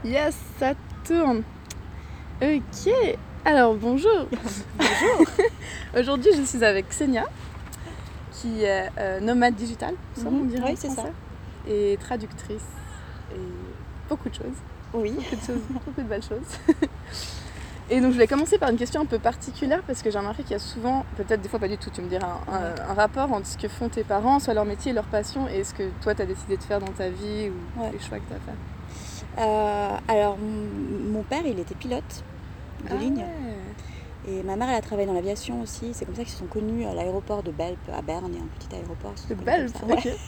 Yes, ça tourne. Ok, alors bonjour. Bonjour. Aujourd'hui, je suis avec Xenia, qui est nomade digitale, ça on dirait Oui, en c'est français, ça. et traductrice, et beaucoup de choses, Oui. beaucoup de belles choses. Et donc je vais commencer par une question un peu particulière, parce que j'ai remarqué qu'il y a souvent, peut-être des fois pas du tout, tu me diras, un rapport entre ce que font tes parents, soit leur métier et leur passion, et ce que toi tu as décidé de faire dans ta vie, ou les choix que tu as fait. Alors, mon père, il était pilote de ligne. Ouais. Et ma mère, elle a travaillé dans l'aviation aussi. C'est comme ça qu'ils se sont connus à l'aéroport de Belp, à Berne. Il y a un petit aéroport. De Belp,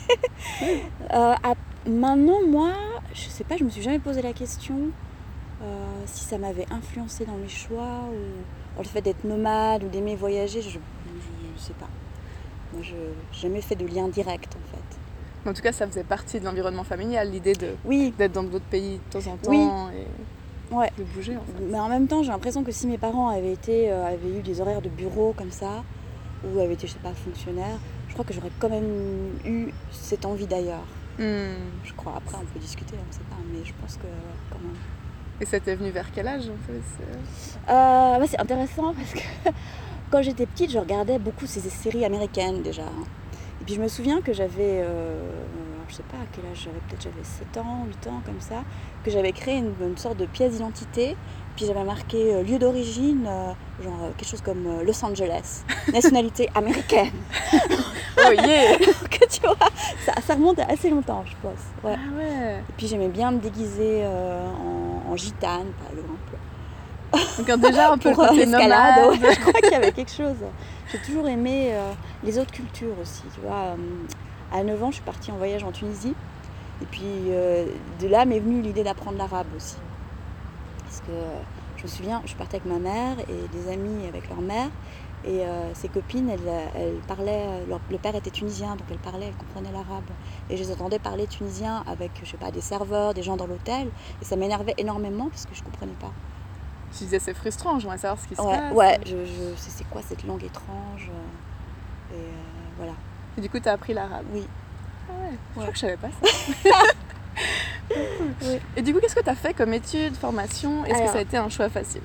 ok. Maintenant, moi, je sais pas, je me suis jamais posé la question si ça m'avait influencé dans mes choix ou le fait d'être nomade ou d'aimer voyager. Je sais pas. Moi, je n'ai jamais fait de lien direct, en fait. En tout cas, ça faisait partie de l'environnement familial, l'idée d'être dans d'autres pays de temps en temps et de bouger en fait. Mais en même temps, j'ai l'impression que si mes parents avaient eu des horaires de bureau comme ça, ou avaient été, je sais pas, fonctionnaires, je crois que j'aurais quand même eu cette envie d'ailleurs. Je crois. Après, on peut discuter, on ne sait pas, mais je pense que quand même. Et ça t'est venu vers quel âge en fait C'est intéressant parce que quand j'étais petite, je regardais beaucoup ces séries américaines déjà. Et puis je me souviens que j'avais, je sais pas à quel âge j'avais 7 ans, 8 ans comme ça, que j'avais créé une sorte de pièce d'identité. Puis j'avais marqué lieu d'origine, quelque chose comme Los Angeles, nationalité américaine. Oh yeah. Que tu vois, ça remonte à assez longtemps, je pense. Ouais. Ah ouais. Et puis j'aimais bien me déguiser en gitane, par exemple. Donc déjà un peu pour le côté l'escalade, nomade. je crois qu'il y avait quelque chose. J'ai toujours aimé les autres cultures aussi, tu vois. À 9 ans, je suis partie en voyage en Tunisie. Et puis de là m'est venue l'idée d'apprendre l'arabe aussi. Parce que je me souviens, je partais avec ma mère et des amis avec leur mère. Et ses copines, elles parlaient, le père était tunisien, donc elles comprenaient l'arabe. Et je les entendais parler tunisien avec, je sais pas, des serveurs, des gens dans l'hôtel. Et ça m'énervait énormément parce que je comprenais pas. Je disais c'est frustrant, j'aimerais savoir ce qui se passe. Ouais, c'est quoi cette langue étrange et voilà. Et du coup, t'as appris l'arabe? Oui. Ah ouais, je crois que je savais pas ça. Oui. Et du coup, qu'est-ce que t'as fait comme études, formation? Est-ce que ça a été un choix facile?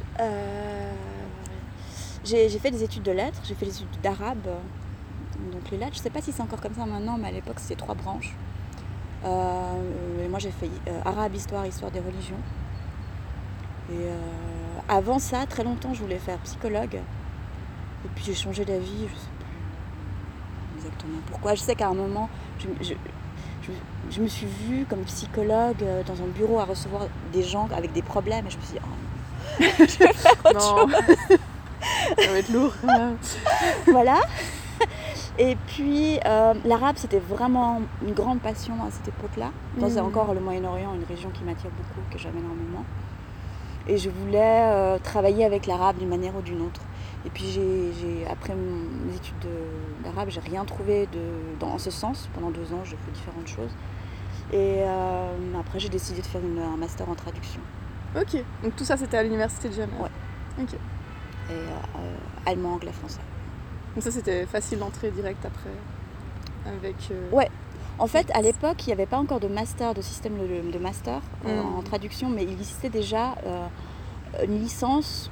J'ai fait des études de lettres, j'ai fait des études d'arabe. Donc les lettres, je sais pas si c'est encore comme ça maintenant, mais à l'époque c'était 3 branches. Moi j'ai fait arabe, histoire des religions. Et avant ça, très longtemps, je voulais faire psychologue. Et puis j'ai changé d'avis, je sais plus exactement pourquoi. Je sais qu'à un moment, je me suis vue comme psychologue dans un bureau à recevoir des gens avec des problèmes. Et je me suis dit, oh non, je vais faire autre chose. Ça va être lourd. Voilà. Et puis l'arabe, c'était vraiment une grande passion à cette époque-là. C'est encore le Moyen-Orient, une région qui m'attire beaucoup, que j'aime énormément. Et je voulais travailler avec l'arabe d'une manière ou d'une autre. Et puis après mes études d'arabe, j'ai rien trouvé dans ce sens. Pendant 2 ans, j'ai fait différentes choses. Et après, j'ai décidé de faire un master en traduction. Ok, donc tout ça, c'était à l'université de Genève. Ouais. Ok. Et allemand, anglais, français. Donc ça, c'était facile d'entrer direct après avec... Ouais. En fait, à l'époque, il n'y avait pas encore de master, de système de master en traduction, mais il existait déjà une licence.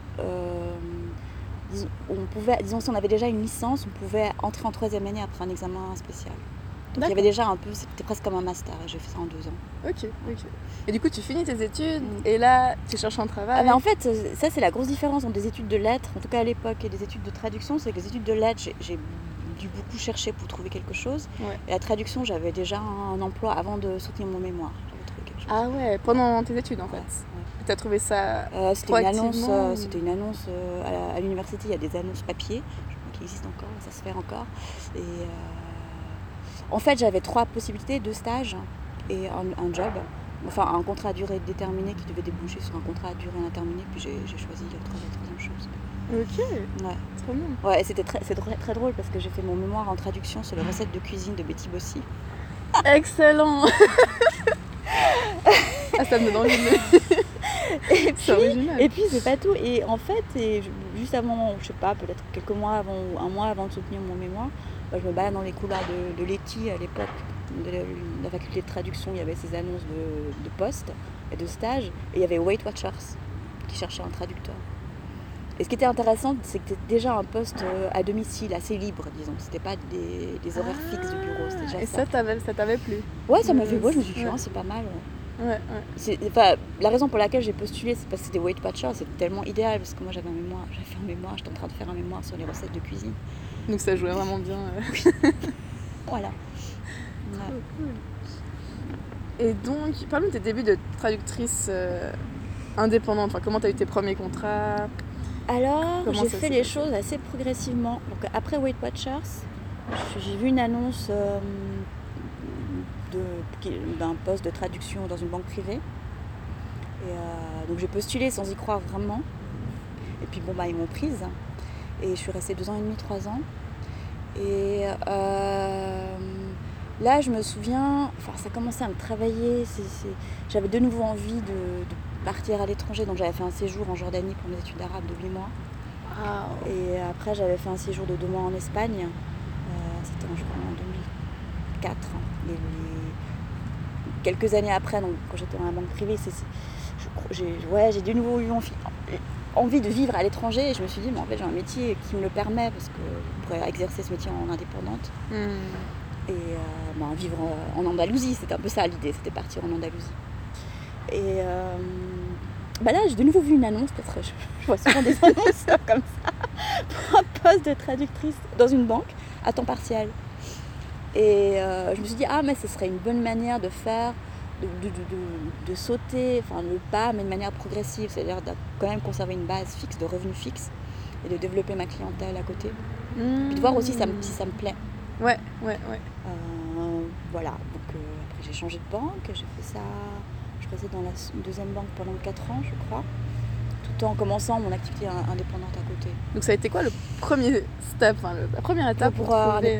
Disons, si on avait déjà une licence, on pouvait entrer en 3e année après un examen spécial. Donc il y avait déjà un peu, c'était presque comme un master, et j'ai fait ça en 2 ans. Ok. Et du coup, tu finis tes études, et là, tu cherches un travail. En fait, ça c'est la grosse différence entre des études de lettres, en tout cas à l'époque, et des études de traduction, c'est que les études de lettres, j'ai dû beaucoup chercher pour trouver quelque chose. Ouais. Et la traduction, j'avais déjà un emploi avant de soutenir mon mémoire. J'avais trouvé quelque chose. Ah ouais, pendant tes études en fait. Ouais. Tu as trouvé ça c'était une annonce à l'université, il y a des annonces papier, je crois qu'il existe encore, ça se fait encore. Et en fait, j'avais 3 possibilités, 2 stages et un job. Enfin, un contrat à durée déterminée qui devait déboucher sur un contrat à durée indéterminée, puis j'ai choisi la 3e chose. Ok, ouais. Trop bien. Ouais, et c'est très drôle parce que j'ai fait mon mémoire en traduction sur les recettes de cuisine de Betty Bossy. Excellent. Ah, ça me donne envie de... C'est original. Et puis c'est pas tout. Et en fait, juste avant, je sais pas, peut-être quelques mois avant, ou un mois avant de soutenir mon mémoire, je me balade dans les couloirs de l'ETI à l'époque, de la faculté de traduction. Il y avait ces annonces de poste et de stage. Et il y avait Weight Watchers qui cherchaient un traducteur. Et ce qui était intéressant, c'est que c'était déjà un poste à domicile, assez libre, disons. C'était pas des horaires fixes de bureau. C'était déjà Et ça t'avait plu? Ouais, ça m'avait plu. Je me suis dit, c'est pas mal. Ouais. La raison pour laquelle j'ai postulé, c'est parce que c'était Weight Watchers. C'était tellement idéal, parce que moi j'avais fait un mémoire, j'étais en train de faire un mémoire sur les recettes de cuisine. Donc ça jouait vraiment bien. Voilà. Trop cool. Et donc, parle-nous de tes débuts de traductrice indépendante. Enfin, comment tu as eu tes premiers contrats? Alors, Comment j'ai ça fait s'est les passé? choses assez progressivement. Donc, après Weight Watchers, j'ai vu une annonce d'un poste de traduction dans une banque privée. Et donc j'ai postulé sans y croire vraiment. Et puis ils m'ont prise. Et je suis restée 2 ans et demi, 3 ans. Et là, je me souviens, ça commençait à me travailler. J'avais de nouveau envie de partir à l'étranger. Donc j'avais fait un séjour en Jordanie pour mes études d'arabe de 8 mois. Wow. Et après, j'avais fait un séjour de 2 mois en Espagne. C'était je crois, en 2004. Quelques années après, donc, quand j'étais dans la banque privée, j'ai de nouveau eu envie de vivre à l'étranger. Et je me suis dit, mais en fait, j'ai un métier qui me le permet, parce que je pourrais exercer ce métier en indépendante. Et vivre en Andalousie, c'était un peu ça l'idée, c'était partir en Andalousie. Et là, j'ai de nouveau vu une annonce, parce que je vois souvent des annonces comme ça, pour un poste de traductrice dans une banque à temps partiel. Et je me suis dit, mais ce serait une bonne manière de faire, de sauter, le pas, mais de manière progressive, c'est-à-dire de quand même conserver une base fixe, de revenus fixes, et de développer ma clientèle à côté. Puis de voir aussi si ça me plaît. Ouais. Voilà, donc après j'ai changé de banque, j'ai fait ça, je restais dans la deuxième banque pendant 4 ans, je crois, tout en commençant mon activité indépendante à côté. Donc ça a été quoi le premier step, la première étape pour trouver...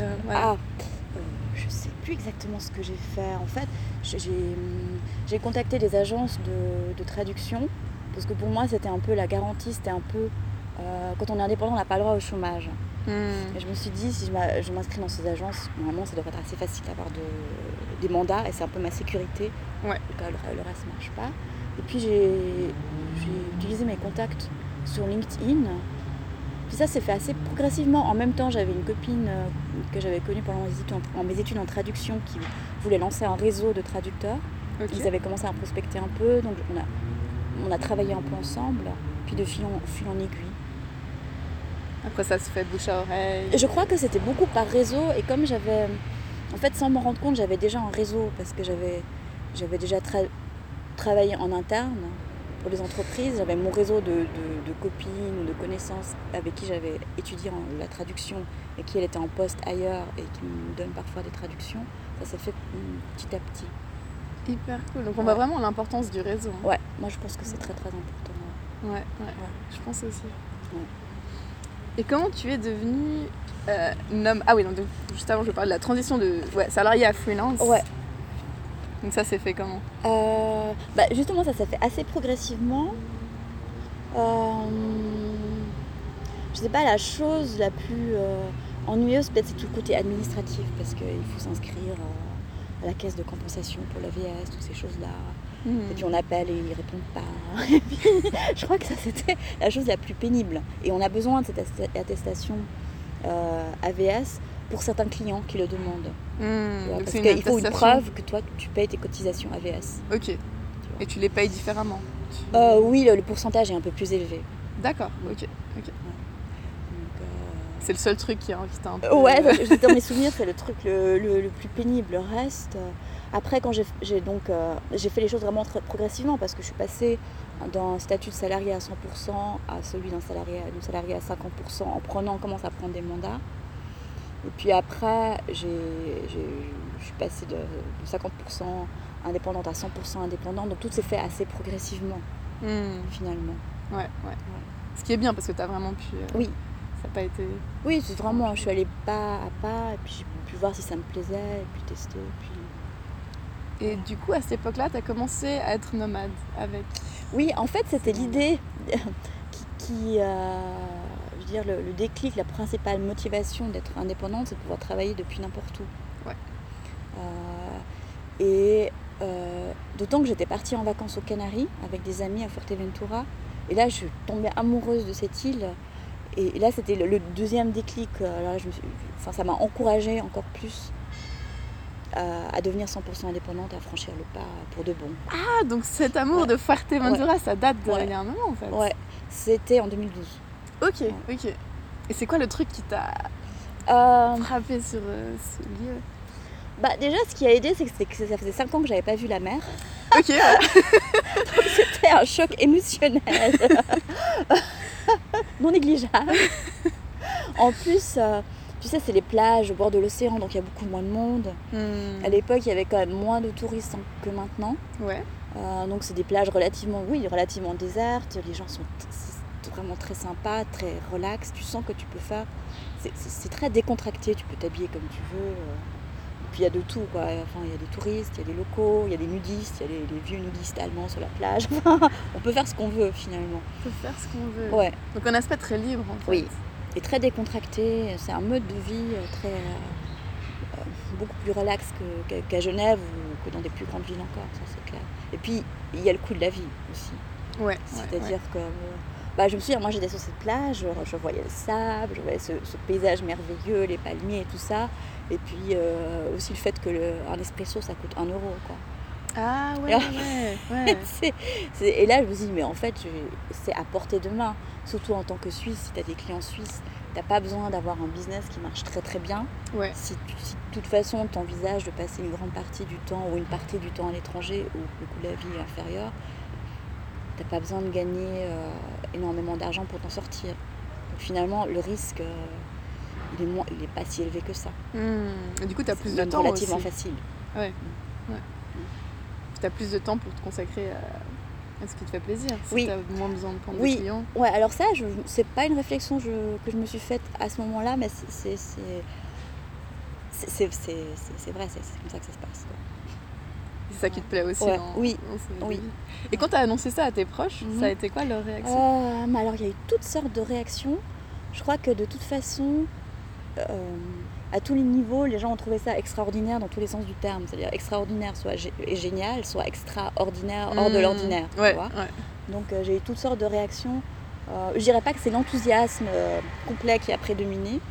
je sais plus exactement ce que j'ai fait. En fait, j'ai contacté des agences de traduction, parce que pour moi c'était un peu la garantie, c'était un peu... quand on est indépendant, on n'a pas le droit au chômage. Et je me suis dit, si je m'inscris dans ces agences, normalement ça devrait être assez facile d'avoir des mandats, et c'est un peu ma sécurité. Ouais. Le reste ne marche pas. Et puis j'ai utilisé mes contacts sur LinkedIn. Puis ça s'est fait assez progressivement. En même temps, j'avais une copine que j'avais connue pendant mes études en traduction qui voulait lancer un réseau de traducteurs. Okay. Ils avaient commencé à prospecter un peu, donc on a travaillé un peu ensemble, puis de fil en aiguille. Après ça se fait bouche à oreille. Je crois que c'était beaucoup par réseau, et comme j'avais, en fait sans m'en rendre compte, j'avais déjà un réseau, parce que j'avais déjà travaillé en interne pour les entreprises. J'avais mon réseau de copines ou de connaissances avec qui j'avais étudié la traduction, et qui elle était en poste ailleurs et qui me donne parfois des traductions. Ça s'est fait petit à petit. Hyper cool. Donc on voit vraiment l'importance du réseau. Ouais, moi je pense que c'est très très important. Ouais. Je pense aussi. Ouais. Et comment tu es devenue Ah oui, donc juste avant je parlais de la transition de salarié à freelance. Ouais. Donc ça s'est fait comment? Justement ça s'est fait assez progressivement. Je sais pas, la chose la plus ennuyeuse peut-être c'est tout le côté administratif, parce qu'il faut s'inscrire à la caisse de compensation pour l'AVS, toutes ces choses-là. Et puis on appelle et ils répondent pas. Et puis, je crois que ça c'était la chose la plus pénible. Et on a besoin de cette attestation AVS pour certains clients qui le demandent. Parce qu'il faut une preuve que toi tu payes tes cotisations AVS. Ok. Et tu les payes différemment? Oui, le pourcentage est un peu plus élevé. D'accord, ok. C'est le seul truc qui t'a un peu... dans mes souvenirs, c'est le truc le plus pénible. Le reste, après, quand j'ai fait les choses vraiment très progressivement, parce que je suis passée d'un statut de salarié à 100% à celui d'une salarié à 50%, en commençant à prendre des mandats. Et puis après, je suis passée de 50% indépendante à 100% indépendante. Donc tout s'est fait assez progressivement, finalement. Ouais. Ce qui est bien, parce que tu as vraiment pu... Oui. Ça n'a pas été... Oui, c'est vraiment, je suis allée pas à pas, et puis j'ai pu voir si ça me plaisait, et puis tester, Et du coup, à cette époque-là, tu as commencé à être nomade avec... Oui, en fait, c'était l'idée qui je veux dire, le déclic, la principale motivation d'être indépendante, c'est de pouvoir travailler depuis n'importe où. Ouais. Et D'autant que j'étais partie en vacances aux Canaries avec des amis à Fuerteventura. Et là, je suis tombée amoureuse de cette île. Et là, c'était le deuxième déclic. Alors là, ça m'a encouragée encore plus à devenir 100% indépendante, à franchir le pas pour de bon. Ah, donc cet amour de Fuerteventura, ça date d'il y a un moment en fait. Ouais, c'était en 2012. Ok. Et c'est quoi le truc qui t'a frappé sur ce lieu? Déjà, ce qui a aidé, c'est que ça faisait 5 ans que j'avais pas vu la mer. Ok, voilà. Donc, c'était un choc émotionnel non négligeable. En plus, tu sais, c'est les plages au bord de l'océan, donc il y a beaucoup moins de monde. À l'époque, il y avait quand même moins de touristes que maintenant. Ouais. Donc c'est des plages relativement désertes. Les gens sont vraiment très sympas, très relax. Tu sens que tu peux faire... C'est très décontracté, tu peux t'habiller comme tu veux. Puis il y a de tout, quoi. Enfin, il y a des touristes, il y a des locaux, il y a des nudistes, il y a les vieux nudistes allemands sur la plage. On peut faire ce qu'on veut, finalement. On peut faire ce qu'on veut. Ouais. Donc un aspect très libre, en fait. Oui, et très décontracté. C'est un mode de vie beaucoup plus relax qu'à Genève ou que dans des plus grandes villes encore, ça c'est clair. Et puis, il y a le coût de la vie aussi. Ouais. C'est-à-dire que... je me souviens, moi j'étais sur cette plage, je voyais le sable, je voyais ce paysage merveilleux, les palmiers et tout ça. Et puis aussi le fait qu'un espresso ça coûte 1 €, quoi. Ah ouais. Et là je me dis, mais en fait c'est à portée de main. Surtout en tant que Suisse, si tu as des clients suisses, tu n'as pas besoin d'avoir un business qui marche très très bien. Ouais. Si de toute façon tu envisages de passer une grande partie du temps ou une partie du temps à l'étranger où le coût de la vie est inférieur, tu n'as pas besoin de gagner énormément d'argent pour t'en sortir. Donc finalement le risque... il est pas si élevé que ça. Et du coup, tu as plus de temps relativement aussi. facile. Ouais. Tu as plus de temps pour te consacrer à ce qui te fait plaisir. Si tu as moins besoin de prendre des clients. Ouais, alors ça, c'est pas une réflexion que je me suis faite à ce moment-là, mais c'est vrai, c'est comme ça que ça se passe. C'est ça qui te plaît aussi. Oui. Et quand tu as annoncé ça à tes proches, ça a été quoi leur réaction? Alors, il y a eu toutes sortes de réactions. Je crois que de toute façon, à tous les niveaux, les gens ont trouvé ça extraordinaire dans tous les sens du terme. C'est-à-dire extraordinaire, soit génial, soit extraordinaire, hors de l'ordinaire. Ouais. Donc j'ai eu toutes sortes de réactions. Je dirais pas que c'est l'enthousiasme complet qui a prédominé.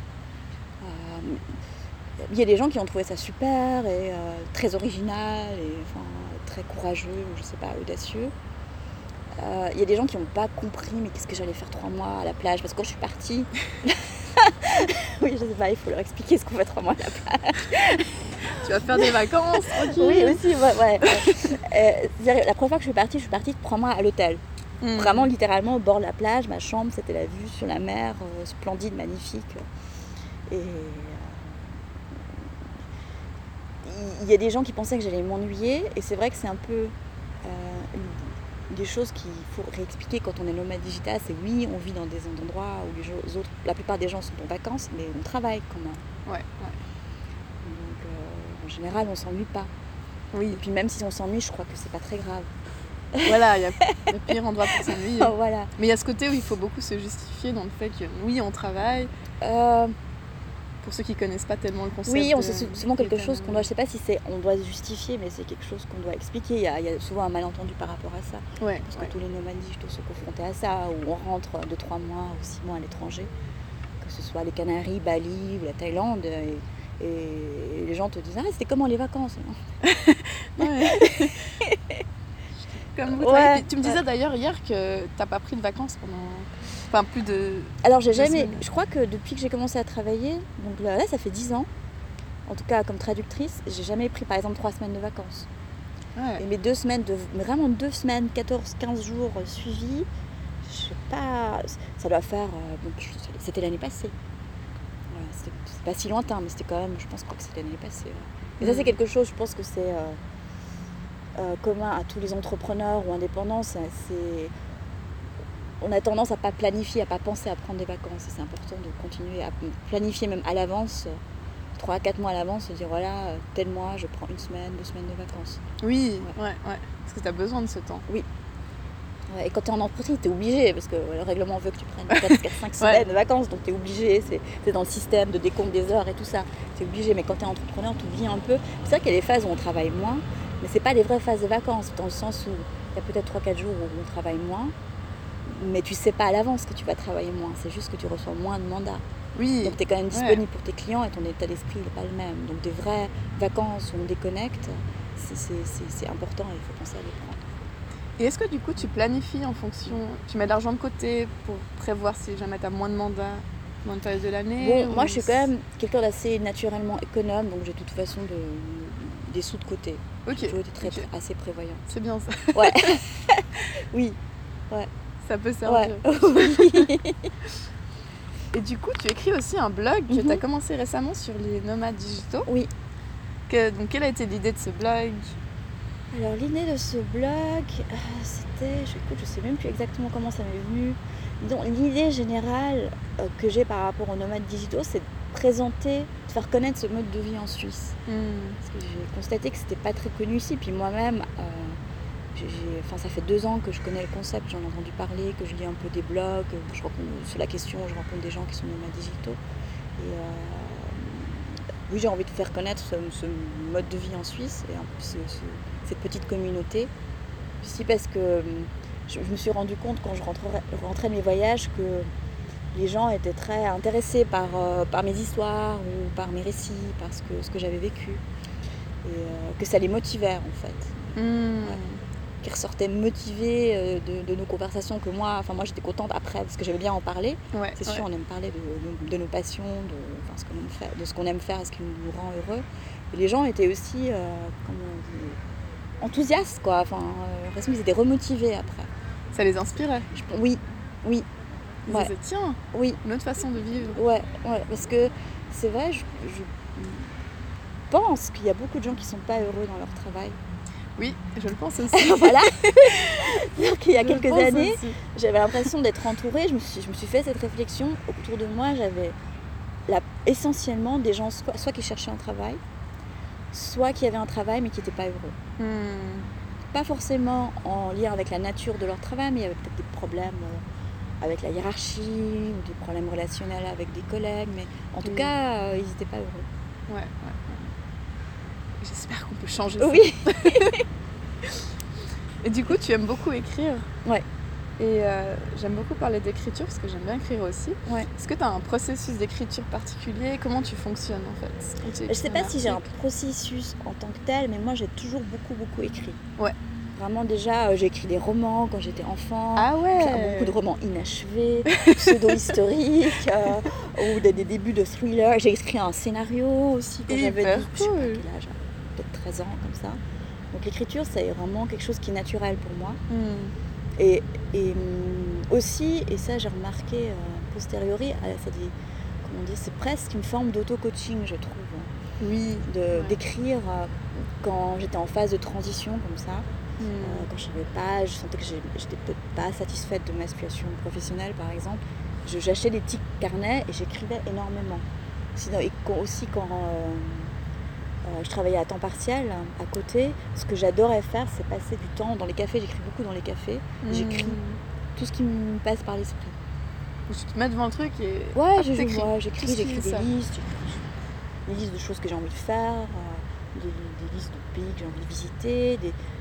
Il y a des gens qui ont trouvé ça super et très original et très courageux, je sais pas, audacieux. Il y a des gens qui n'ont pas compris, mais qu'est-ce que j'allais faire 3 mois à la plage? Parce que quand je suis partie, oui, je sais pas, il faut leur expliquer ce qu'on fait 3 mois à la plage. Tu vas faire des vacances, tranquille. Oui, aussi, ouais. La première fois que je suis partie 3 mois à l'hôtel. Vraiment, littéralement, au bord de la plage, ma chambre, c'était la vue sur la mer, splendide, magnifique. Et il y a des gens qui pensaient que j'allais m'ennuyer, et c'est vrai que c'est un peu... des choses qu'il faut réexpliquer quand on est nomade digital, c'est oui, on vit dans des endroits où la plupart des gens sont en vacances, mais on travaille quand même. Ouais. Donc en général, on s'ennuie pas. Oui. Et puis même si on s'ennuie, je crois que c'est pas très grave. Voilà, il y a le pire endroit pour s'ennuyer. Voilà. Mais il y a ce côté où il faut beaucoup se justifier dans le fait que oui, on travaille. Pour ceux qui connaissent pas tellement le concept. Oui, c'est souvent quelque chose qu'on doit, je sais pas si on doit se justifier, mais c'est quelque chose qu'on doit expliquer. Il y a souvent un malentendu par rapport à ça. Ouais, parce que tous les nomades digitaux sont confrontés à ça, où on rentre 2-3 mois ou 6 mois à l'étranger, que ce soit les Canaries, Bali ou la Thaïlande, et les gens te disent c'était comment les vacances? Comme vous travaillez. Tu me disais d'ailleurs hier que t'as pas pris de vacances pendant plus de... Alors je crois que depuis que j'ai commencé à travailler, donc là ça fait 10 ans, en tout cas comme traductrice, j'ai jamais pris par exemple 3 semaines de vacances. Ouais. Et mes 2 semaines, vraiment 2 semaines, 14-15 jours suivis, je sais pas, ça doit faire, c'était l'année passée. Voilà, c'est pas si lointain, mais c'était quand même, je pense que c'était l'année passée. Et ça c'est quelque chose, je pense que c'est commun à tous les entrepreneurs ou indépendants, on a tendance à pas planifier, à pas penser à prendre des vacances. Et c'est important de continuer à planifier même à l'avance, 3 à 4 mois à l'avance, se dire voilà, tel mois, je prends 1 semaine, 2 semaines de vacances. Oui, ouais. Parce que tu as besoin de ce temps. Oui. Ouais, et quand tu es en entreprise, tu es obligé, parce que le règlement veut que tu prennes 4-5 semaines de vacances, donc tu es obligé, c'est dans le système de décompte des heures et tout ça. Tu es obligé, mais quand tu es entrepreneur, tu oublies un peu. C'est vrai qu'il y a des phases où on travaille moins, Mais c'est pas des vraies phases de vacances, dans le sens où il y a peut-être 3-4 jours où on travaille moins, mais tu sais pas à l'avance que tu vas travailler moins, c'est juste que tu reçois moins de mandats. Oui. Donc tu es quand même disponible pour tes clients et ton état d'esprit n'est pas le même. Donc des vraies vacances où on déconnecte, c'est important et il faut penser à les prendre. Et est-ce que du coup tu planifies en fonction, tu mets de l'argent de côté pour prévoir si jamais tu as moins de mandats dans une période de l'année? Bon, moi je suis quand même quelqu'un d'assez naturellement économe, donc j'ai de toute façon des sous de côté. Ok. J'ai toujours été assez prévoyante. C'est bien ça. Ouais. Oui. Ouais. Ça peut servir. Ouais. Et du coup, tu écris aussi un blog que tu as commencé récemment sur les nomades digitaux. Oui. Donc, quelle a été l'idée de ce blog? Alors, l'idée de ce blog, c'était... je sais même plus exactement comment ça m'est venu. Donc, l'idée générale que j'ai par rapport aux nomades digitaux, c'est de présenter, de faire connaître ce mode de vie en Suisse. Parce que j'ai constaté que c'était pas très connu ici. Puis moi-même, ça fait 2 ans que je connais le concept, j'en ai entendu parler, que je lis un peu des blogs, sur la question, je rencontre des gens qui sont nomades digitaux. Et oui, j'ai envie de faire connaître ce mode de vie en Suisse et cette petite communauté. Aussi parce que je me suis rendu compte quand je rentrais de mes voyages que les gens étaient très intéressés par mes histoires ou par mes récits, par ce que j'avais vécu. Et que ça les motivait en fait. Ouais. Qui ressortaient motivés de nos conversations, que moi j'étais contente après parce que j'aimais bien en parler. Ouais, c'est sûr, on aime parler de nos passions, de ce qu'on aime faire et ce qui nous rend heureux. Et les gens étaient aussi enthousiastes, quoi. L'impression qu'ils étaient remotivés après. Ça les inspirait? Oui. Ils disaient, tiens, oui. Une autre façon de vivre. Ouais, parce que c'est vrai, je pense qu'il y a beaucoup de gens qui ne sont pas heureux dans leur travail. Oui, je le pense aussi. Voilà. Donc il y a quelques années, j'avais l'impression d'être entourée. Je me suis fait cette réflexion. Autour de moi, j'avais essentiellement des gens soit qui cherchaient un travail, soit qui avaient un travail mais qui n'étaient pas heureux. Pas forcément en lien avec la nature de leur travail, mais il y avait peut-être des problèmes avec la hiérarchie, ou des problèmes relationnels avec des collègues. Mais en tout cas, ils n'étaient pas heureux. Ouais. J'espère qu'on peut changer ça. Oui. Et du coup, tu aimes beaucoup écrire. Ouais. Et j'aime beaucoup parler d'écriture parce que j'aime bien écrire aussi. Ouais. Est-ce que tu as un processus d'écriture particulier? Comment tu fonctionnes en fait? Je ne sais pas si j'ai un processus en tant que tel, mais moi j'ai toujours beaucoup écrit. Ouais. Vraiment déjà, j'ai écrit des romans quand j'étais enfant. Ah ouais. Beaucoup de romans inachevés, pseudo-historiques, ou des débuts de thrillers. J'ai écrit un scénario aussi quand j'avais cool. Je sais pas quel âge, peut-être 13 ans comme ça. Donc l'écriture, c'est vraiment quelque chose qui est naturel pour moi. Et aussi, et ça j'ai remarqué posteriori, c'est presque une forme d'auto-coaching, je trouve. Oui. D'écrire quand j'étais en phase de transition comme ça. Quand je sentais que j'étais peut-être pas satisfaite de ma situation professionnelle par exemple, j'achetais des petits carnets et j'écrivais énormément. Et aussi quand je travaillais à temps partiel à côté, ce que j'adorais faire, c'est passer du temps dans les cafés. J'écris beaucoup dans les cafés. J'écris tout ce qui me passe par l'esprit. Tu te mets devant le truc et j'écris des listes, des listes de choses que j'ai envie de faire, des listes de pays que j'ai envie de visiter,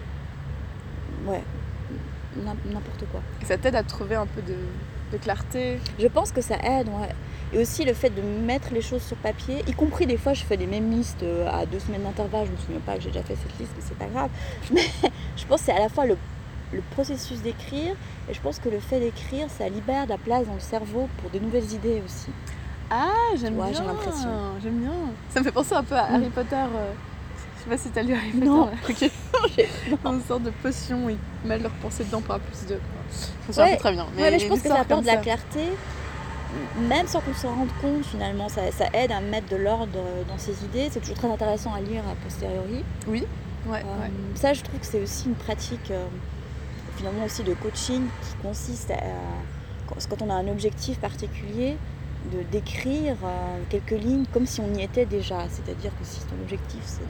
n'importe quoi. Et ça t'aide à trouver un peu de clarté? Je pense que ça aide, ouais. Et aussi le fait de mettre les choses sur papier, y compris des fois je fais les mêmes listes à 2 semaines d'intervalle, je me souviens pas que j'ai déjà fait cette liste, mais c'est pas grave. Mais je pense que c'est à la fois le processus d'écrire, et je pense que le fait d'écrire, ça libère de la place dans le cerveau pour de nouvelles idées aussi. Ah, j'aime bien. J'ai l'impression. J'aime bien. Ça me fait penser un peu à Harry Potter. Je sais pas si t'as lu Harry Potter. Non. Ok. Une sorte de potion, ils mettent leur pensée dedans pour avoir plus de... Je me souviens pas très bien. Mais je pense que ça apporte de la clarté, même sans qu'on s'en rende compte finalement. Ça aide à mettre de l'ordre dans ses idées. C'est toujours très intéressant à lire a posteriori. Oui. Ça, je trouve que c'est aussi une pratique finalement aussi de coaching qui consiste quand on a un objectif particulier, d'écrire quelques lignes comme si on y était déjà. C'est-à-dire que si ton objectif c'est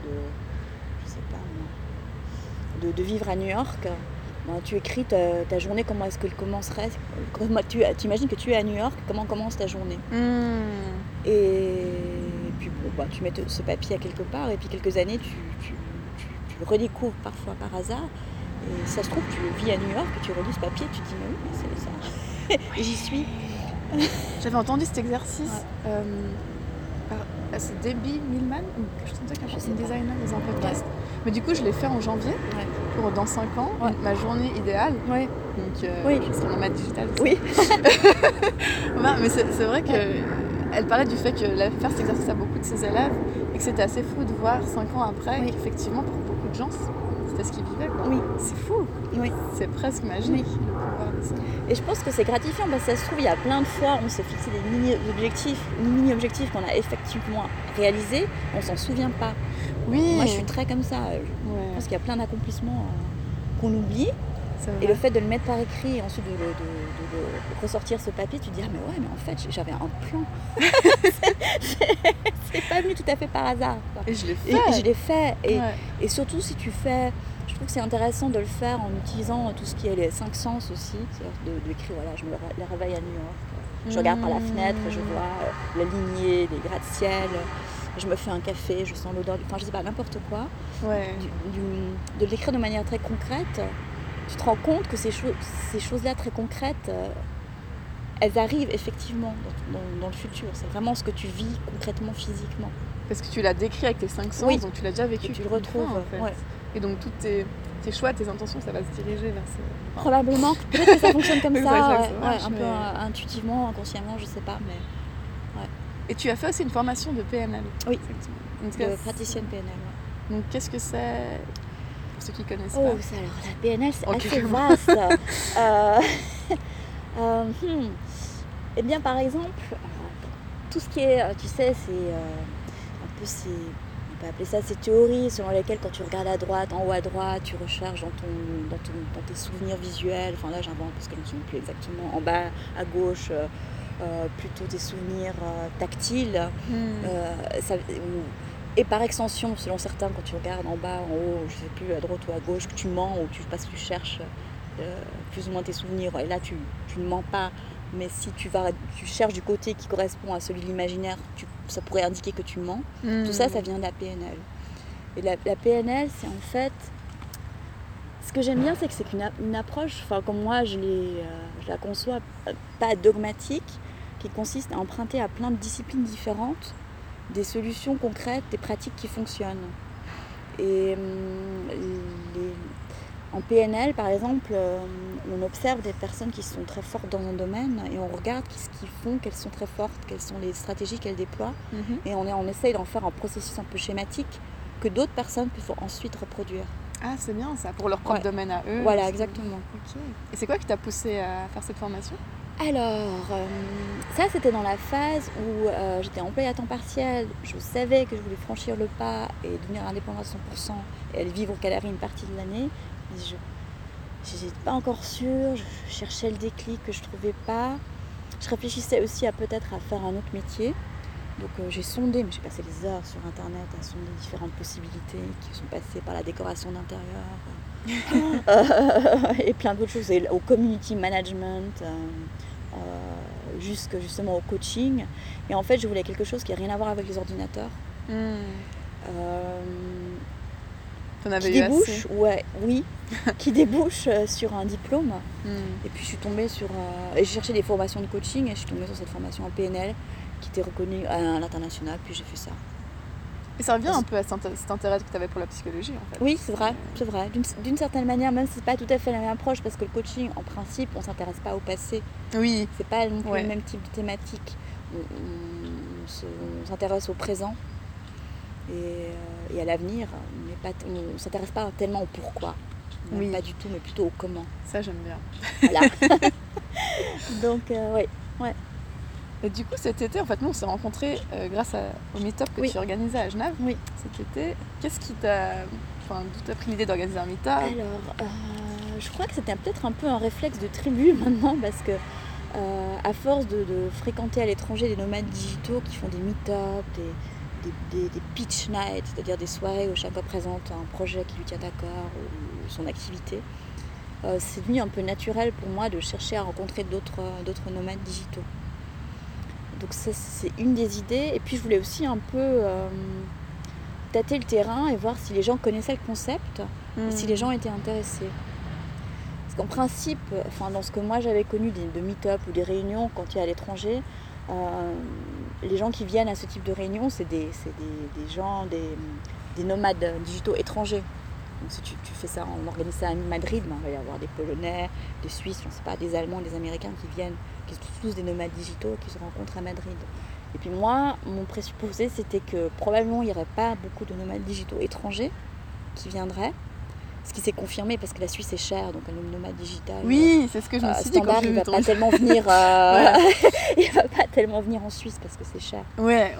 de vivre à New York, tu écris ta journée, comment est-ce qu'elle commencerait. Tu imagines que tu es à New York, comment commence ta journée. Et puis tu mets ce papier à quelque part, et puis quelques années tu le redécouvres parfois par hasard. Et ça se trouve, tu vis à New York, et tu relis ce papier, et tu te dis, mais oui, mais c'est ça. Et j'y suis. J'avais entendu cet exercice c'est Debbie Millman, ou quelque chose comme ça, qui est une designer dans un podcast. Mais du coup, je l'ai fait en janvier, pour dans 5 ans, ma journée idéale. Ouais. Donc, je serai nomade digitale. Oui. Mais c'est vrai qu'elle parlait du fait que faire cet exercice à beaucoup de ses élèves, et que c'était assez fou de voir 5 ans après, qu'effectivement, pour beaucoup de gens, c'était ce qu'ils vivaient, quoi. Oui. C'est fou. Oui. C'est presque magique, le pouvoir de ça. Et je pense que c'est gratifiant parce que ça se trouve, il y a plein de fois on s'est fixé des mini-objectifs qu'on a effectivement réalisés, on s'en souvient pas. Oui. Moi, je suis très comme ça. Je pense qu'il y a plein d'accomplissements qu'on oublie. Et le fait de le mettre par écrit et ensuite de ressortir ce papier, tu te dis, ah mais ouais, mais en fait, j'avais un plan. c'est pas venu tout à fait par hasard. Quoi. Et je l'ai fait. Et je l'ai fait. Et surtout, si tu fais... Je trouve que c'est intéressant de le faire en utilisant tout ce qui est les 5 sens aussi. C'est-à-dire d'écrire, voilà, je me réveille à New York. Je regarde par la fenêtre, je vois la lignée, les gratte-ciel. Je me fais un café, je sens l'odeur enfin je sais pas, n'importe quoi. De l'écrire de manière très concrète, tu te rends compte que ces choses-là très concrètes, elles arrivent effectivement dans le futur. C'est vraiment ce que tu vis concrètement, physiquement. Parce que tu l'as décrit avec tes 5 sens, donc tu l'as déjà vécu. Et tu le retrouves, en fait. Et donc tous tes choix, tes intentions, ça va se diriger vers ce... Probablement. Peut-être que ça fonctionne comme ça, un peu intuitivement, inconsciemment, je sais pas, mais... Et tu as fait aussi une formation de PNL. Oui, donc, de praticienne PNL. Donc qu'est-ce que c'est, pour ceux qui connaissent pas? Alors la PNL, c'est assez vaste. Eh bien, par exemple, tout ce qui est, tu sais, c'est un peu on peut appeler ça ces théories selon lesquelles quand tu regardes à droite, en haut à droite, tu recherches dans tes souvenirs visuels, enfin là j'invente parce que je ne me souviens plus exactement, en bas à gauche, plutôt des souvenirs tactiles, et par extension, selon certains, quand tu regardes en bas, en haut, je ne sais plus, à droite ou à gauche, que tu mens, ou parce que tu cherches plus ou moins tes souvenirs, et là tu ne mens pas, mais si tu cherches du côté qui correspond à celui de l'imaginaire, ça pourrait indiquer que tu mens. Tout ça, ça vient de la PNL. Et la PNL, c'est en fait... Ce que j'aime bien, c'est que c'est une approche, comme moi je la conçois, pas dogmatique, qui consiste à emprunter à plein de disciplines différentes des solutions concrètes, des pratiques qui fonctionnent. Et en PNL, par exemple, on observe des personnes qui sont très fortes dans un domaine et on regarde ce qu'ils font, qu'elles sont très fortes, quelles sont les stratégies qu'elles déploient. Et on essaye d'en faire un processus un peu schématique que d'autres personnes peuvent ensuite reproduire. Ah, c'est bien ça, pour leur propre domaine à eux. Voilà, exactement. Okay. Et c'est quoi qui t'a poussé à faire cette formation? Alors, ça c'était dans la phase où j'étais employée à temps partiel, je savais que je voulais franchir le pas et devenir indépendante à 100% et aller vivre au Canary une partie de l'année. Je n'étais pas encore sûre, je cherchais le déclic que je ne trouvais pas. Je réfléchissais aussi à peut-être à faire un autre métier. Donc j'ai sondé, mais j'ai passé des heures sur internet à sonder différentes possibilités qui sont passées par la décoration d'intérieur et plein d'autres choses, et au community management, justement au coaching. Et en fait, je voulais quelque chose qui n'a rien à voir avec les ordinateurs. Qui débouche, qui débouche sur un diplôme. Et puis je suis tombée sur... et j'ai cherché des formations de coaching et je suis tombée sur cette formation en PNL qui était reconnue à l'international, puis j'ai fait ça. Et ça revient un peu à cet intérêt que tu avais pour la psychologie, en fait. Oui, c'est vrai. D'une certaine manière, même si c'est pas tout à fait la même approche, parce que le coaching, en principe, on s'intéresse pas au passé. Oui. C'est pas non plus le même type de thématique. On s'intéresse au présent et à l'avenir, mais on s'intéresse pas tellement au pourquoi. Pas du tout, mais plutôt au comment. Ça, j'aime bien. Voilà. Donc, ouais. Et du coup, cet été, en fait, nous, on s'est rencontrés grâce au meet-up que tu organisais à Genève. Oui. Cet été, qu'est-ce qui t'a... Enfin, d'où t'as pris l'idée d'organiser un meet-up? Alors, je crois que c'était peut-être un peu un réflexe de tribu maintenant, parce que à force de fréquenter à l'étranger des nomades digitaux qui font des meet-up, des pitch nights, c'est-à-dire des soirées où chacun présente un projet qui lui tient à cœur ou son activité, c'est devenu un peu naturel pour moi de chercher à rencontrer d'autres nomades digitaux. Donc ça, c'est une des idées. Et puis je voulais aussi un peu tâter le terrain et voir si les gens connaissaient le concept et si les gens étaient intéressés. Parce qu'en principe, dans ce que moi j'avais connu de meet-up ou des réunions quand tu es à l'étranger, les gens qui viennent à ce type de réunion, c'est des gens, des nomades digitaux étrangers. Donc si tu fais ça, on organise ça à Madrid, il va y avoir des Polonais, des Suisses, je ne sais pas, des Allemands, des Américains qui viennent, qui sont tous des nomades digitaux qui se rencontrent à Madrid. Et puis moi, mon présupposé, c'était que probablement il n'y aurait pas beaucoup de nomades digitaux étrangers qui viendraient. Ce qui s'est confirmé parce que la Suisse est chère, donc un nomade digital. Oui, c'est ce que je me suis dit quand il ne va pas tellement venir. Il va pas tellement venir en Suisse parce que c'est cher. Ouais.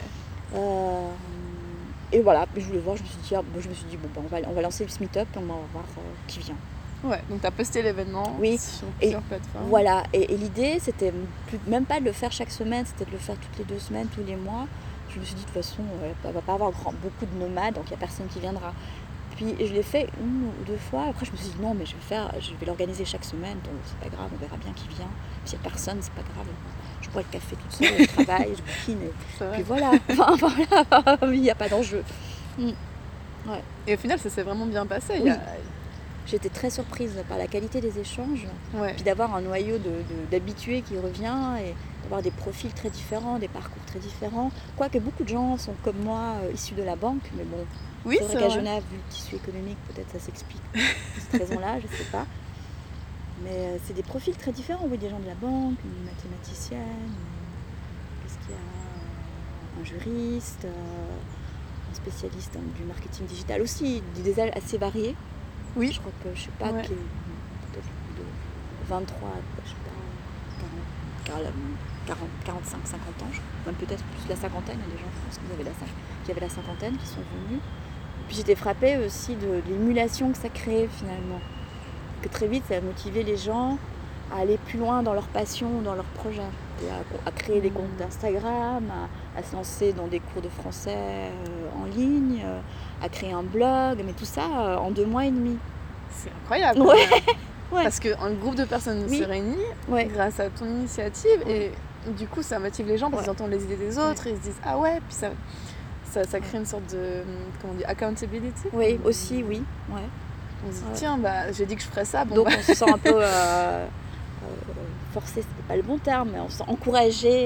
Et voilà, je voulais voir, je me suis dit on va lancer le meet-up et on va voir qui vient. Ouais, donc tu as posté l'événement sur plusieurs plateformes. Voilà, et l'idée c'était même pas de le faire chaque semaine, c'était de le faire toutes les 2 semaines, tous les mois. Je me suis dit de toute façon, il ne va pas avoir beaucoup de nomades, donc il n'y a personne qui viendra. Puis je l'ai fait 1 ou 2 fois, après je me suis dit non mais je vais l'organiser chaque semaine, donc c'est pas grave, on verra bien qui vient. Puis s'il n'y a personne, c'est pas grave. Je bois le café toute seule, je travaille, je bouquine, et puis voilà. Il n'y a pas d'enjeu. Ouais. Et au final, ça s'est vraiment bien passé. Oui. J'étais très surprise par la qualité des échanges, puis d'avoir un noyau d'habitués qui revient, et d'avoir des profils très différents, des parcours très différents. Quoique beaucoup de gens sont comme moi, issus de la banque, mais bon, c'est vrai qu'à Genève, vu le tissu économique, peut-être ça s'explique pour cette raison-là, je ne sais pas. Mais c'est des profils très différents, oui, des gens de la banque, une mathématicienne, qu'est-ce qu'il y a, un juriste, un spécialiste du marketing digital aussi, des âges assez variés. Oui. Je crois que, je sais pas, peut-être de 23 à, je sais pas, 45, 50 ans, même peut-être plus la cinquantaine, il y a des gens en France qui avaient la cinquantaine, qui sont venus. Et puis j'étais frappée aussi de l'émulation que ça créait finalement. Que très vite, ça a motivé les gens à aller plus loin dans leur passion, dans leur projet. À créer des comptes d'Instagram, à se lancer dans des cours de français en ligne, à créer un blog, mais tout ça en 2 mois et demi. C'est incroyable. Ouais. Parce qu'un groupe de personnes se réunit grâce à ton initiative, et du coup ça motive les gens parce qu'ils entendent les idées des autres et ils se disent ah ouais, puis ça crée une sorte de accountability. Oui, aussi, oui. Ouais. On se dit tiens, j'ai dit que je ferais ça. Donc on se sent un peu forcé, c'était pas le bon terme, mais on se sent encouragé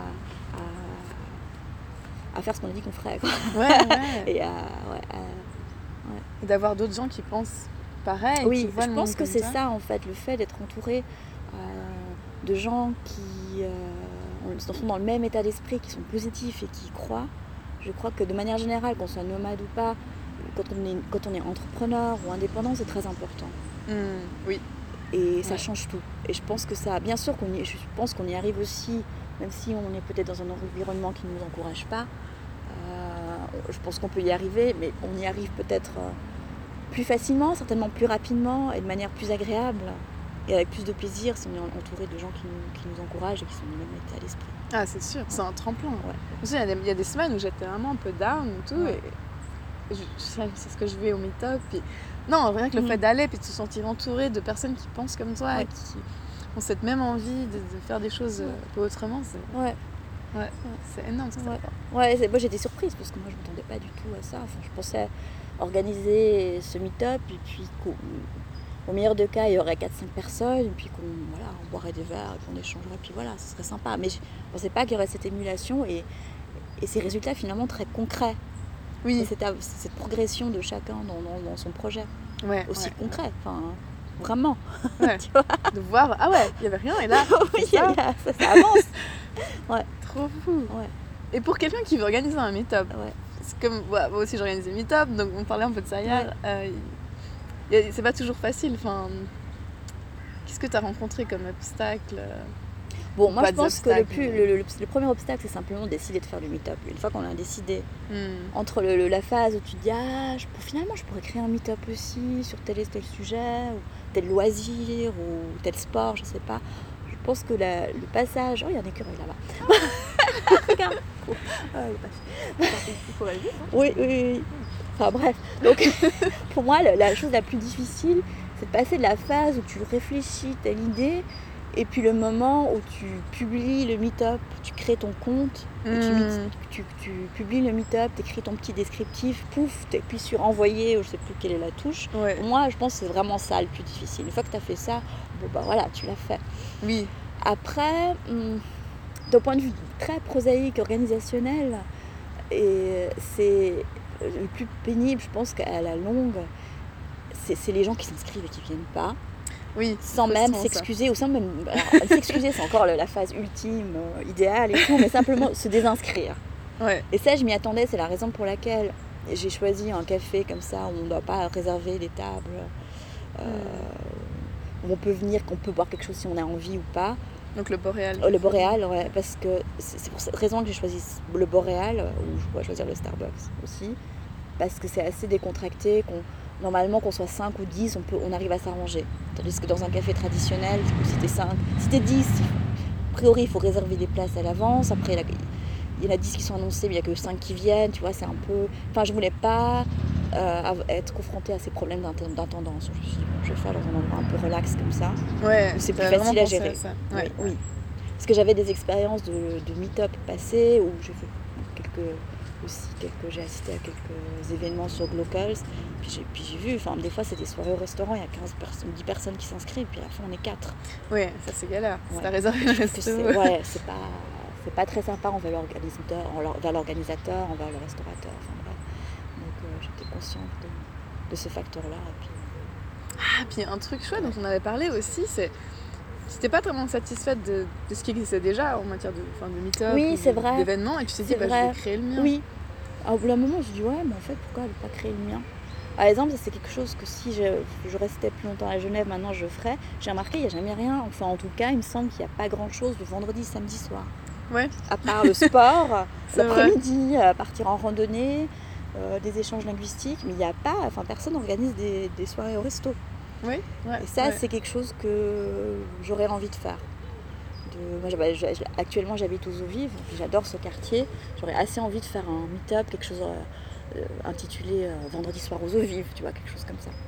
à faire ce qu'on a dit qu'on ferait. Quoi. Et d'avoir d'autres gens qui pensent pareil. Oui, qui voient je pense que c'est ça en fait, le fait d'être entouré de gens qui sont dans le même état d'esprit, qui sont positifs et qui y croient. Je crois que de manière générale, qu'on soit nomade ou pas, quand on est entrepreneur ou indépendant, c'est très important. Oui. Et ça change tout. Et je pense que ça, bien sûr je pense qu'on y arrive aussi, même si on est peut-être dans un environnement qui ne nous encourage pas. Je pense qu'on peut y arriver, mais on y arrive peut-être plus facilement, certainement plus rapidement et de manière plus agréable et avec plus de plaisir si on est entouré de gens qui nous encouragent et qui sont du même état d'esprit. Ah, c'est sûr, c'est un tremplin. Il y a des semaines où j'étais vraiment un peu down et tout, et c'est ce que je vais au meet-up. Puis... Non, rien que le fait d'aller et de se sentir entouré de personnes qui pensent comme toi et qui ont cette même envie de faire des choses un peu autrement, c'est énorme. Moi j'étais surprise parce que moi je ne m'attendais pas du tout à ça. Enfin, je pensais organiser ce meet-up et puis au meilleur des cas il y aurait 4-5 personnes et puis on boirait des verres et qu'on échangerait, puis voilà, ce serait sympa. Mais je ne pensais pas qu'il y aurait cette émulation et ces résultats finalement très concrets. Oui. Cette progression de chacun dans son projet. Aussi concret, enfin vraiment. Tu vois, de voir, ah ouais, il n'y avait rien et là, ça avance. Trop fou. Et pour quelqu'un qui veut organiser un meet-up, c'est comme moi aussi j'organise des meet-up, donc on parlait un peu de ça hier. C'est pas toujours facile. Enfin, qu'est-ce que tu as rencontré comme obstacle? Bon, moi je pense que le premier obstacle, c'est simplement décider de faire du meet-up. Une fois qu'on a décidé, entre la phase où tu te dis finalement je pourrais créer un meet-up aussi sur tel et tel sujet, ou tel loisir, ou tel sport, je sais pas. Je pense que le passage... Oh, il y a un écureuil là-bas. Regarde. Oui. Enfin bref. Donc pour moi, la chose la plus difficile, c'est de passer de la phase où tu réfléchis telle idée Et puis le moment où tu publies le meet-up, tu crées ton compte, et tu publies le meet-up, tu écris ton petit descriptif, pouf, tu appuies sur envoyer, ou je sais plus quelle est la touche. Ouais. Pour moi, je pense que c'est vraiment ça le plus difficile. Une fois que tu as fait ça, bon bah voilà, tu l'as fait. Oui. Après, d'un point de vue très prosaïque, organisationnel, et c'est le plus pénible, je pense qu'à la longue, c'est les gens qui s'inscrivent et qui viennent pas. Oui, sans même s'excuser, ou sans même... Alors, s'excuser, c'est encore la phase ultime, idéale et tout, mais simplement se désinscrire. Ouais. Et ça, je m'y attendais, c'est la raison pour laquelle j'ai choisi un café comme ça, où on ne doit pas réserver les tables, où on peut venir, qu'on peut boire quelque chose si on a envie ou pas. Donc le Boréal. Le Boréal, ouais, parce que c'est pour cette raison que j'ai choisi le Boréal, ou je pourrais choisir le Starbucks aussi, parce que c'est assez décontracté, normalement, qu'on soit 5 ou 10, on arrive à s'arranger. Tandis que dans un café traditionnel, si t'es 5, si t'es 10, a priori, il faut réserver des places à l'avance. Après, il y en a 10 qui sont annoncés, mais il n'y a que 5 qui viennent. Tu vois, c'est un peu... Enfin, je ne voulais pas être confrontée à ces problèmes d'intendance. Je me suis dit, je vais faire dans un endroit un peu relax comme ça. Ouais, où c'est plus facile à gérer. Ouais. Oui. Parce que j'avais des expériences de meet-up passées où j'ai fait j'ai assisté à quelques événements sur Glocals, puis j'ai vu, enfin des fois c'est des soirées au restaurant, il y a 15 personnes, 10 personnes qui s'inscrivent, puis à la fin on est 4. Ouais, ça c'est galère, ouais. Si t'as réservé le resto. C'est pas très sympa envers l'organisateur, envers le restaurateur, enfin bref. Donc j'étais consciente de ce facteur-là. Puis un truc chouette dont on avait parlé aussi, c'est... Si t'es pas vraiment satisfaite de ce qui existait déjà en matière de meet-up, d'événements, et tu t'es dit, je vais créer le mien. Oui. À un moment, je dis, ouais, mais en fait, pourquoi ne pas créer le mien ? Par exemple, c'est quelque chose que si je restais plus longtemps à Genève, maintenant je ferais. J'ai remarqué, il n'y a jamais rien. Enfin, en tout cas, il me semble qu'il n'y a pas grand-chose le vendredi, samedi soir. Ouais. À part le sport, l'après-midi, partir en randonnée, des échanges linguistiques. Mais il n'y a pas, personne n'organise des soirées au resto. Oui, et ça, c'est quelque chose que j'aurais envie de faire. Moi, actuellement, j'habite aux Eaux Vives, j'adore ce quartier. J'aurais assez envie de faire un meet-up, quelque chose intitulé Vendredi soir aux Eaux Vives, tu vois, quelque chose comme ça.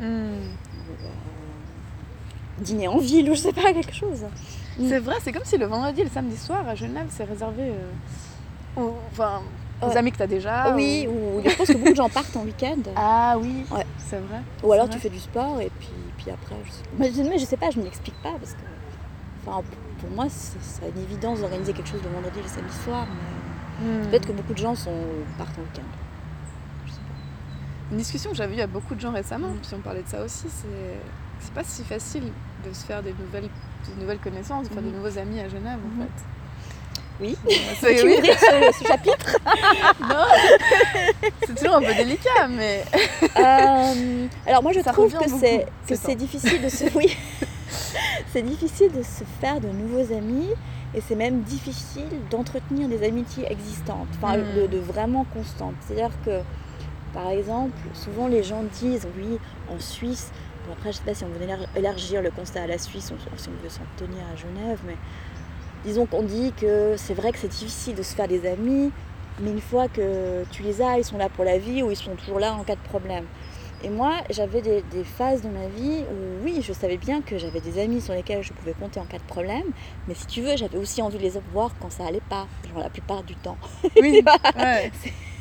Dîner en ville, ou je sais pas, quelque chose. C'est vrai, c'est comme si le vendredi et le samedi soir à Genève, c'est réservé aux amis que tu as déjà. Oui, ou je pense que beaucoup de gens partent en week-end. Ah oui, ouais. C'est vrai. Ou alors tu fais du sport et puis après, mais je sais pas, je ne m'explique pas parce que, pour moi, c'est une évidence d'organiser quelque chose le vendredi et le samedi soir, mais peut-être que beaucoup de gens partent en week-end. Je sais pas. Une discussion que j'avais eue il y a beaucoup de gens récemment, puis on parlait de ça aussi, c'est pas si facile de se faire des nouvelles connaissances, de faire des nouveaux amis à Genève en fait. Oui, tu ouvrir ce chapitre. Non, c'est toujours un peu délicat, mais... alors moi je trouve que c'est difficile de se... Oui. C'est difficile de se faire de nouveaux amis et c'est même difficile d'entretenir des amitiés existantes, de vraiment constantes. C'est-à-dire que, par exemple, souvent les gens disent, oui, en Suisse, bon après je sais pas si on veut élargir le constat à la Suisse, si on veut s'en tenir à Genève, mais disons qu'on dit que c'est vrai que c'est difficile de se faire des amis, mais une fois que tu les as, ils sont là pour la vie ou ils sont toujours là en cas de problème. Et moi, j'avais des phases dans ma vie où, oui, je savais bien que j'avais des amis sur lesquels je pouvais compter en cas de problème, mais si tu veux, j'avais aussi envie de les voir quand ça allait pas, genre la plupart du temps. Oui, ouais.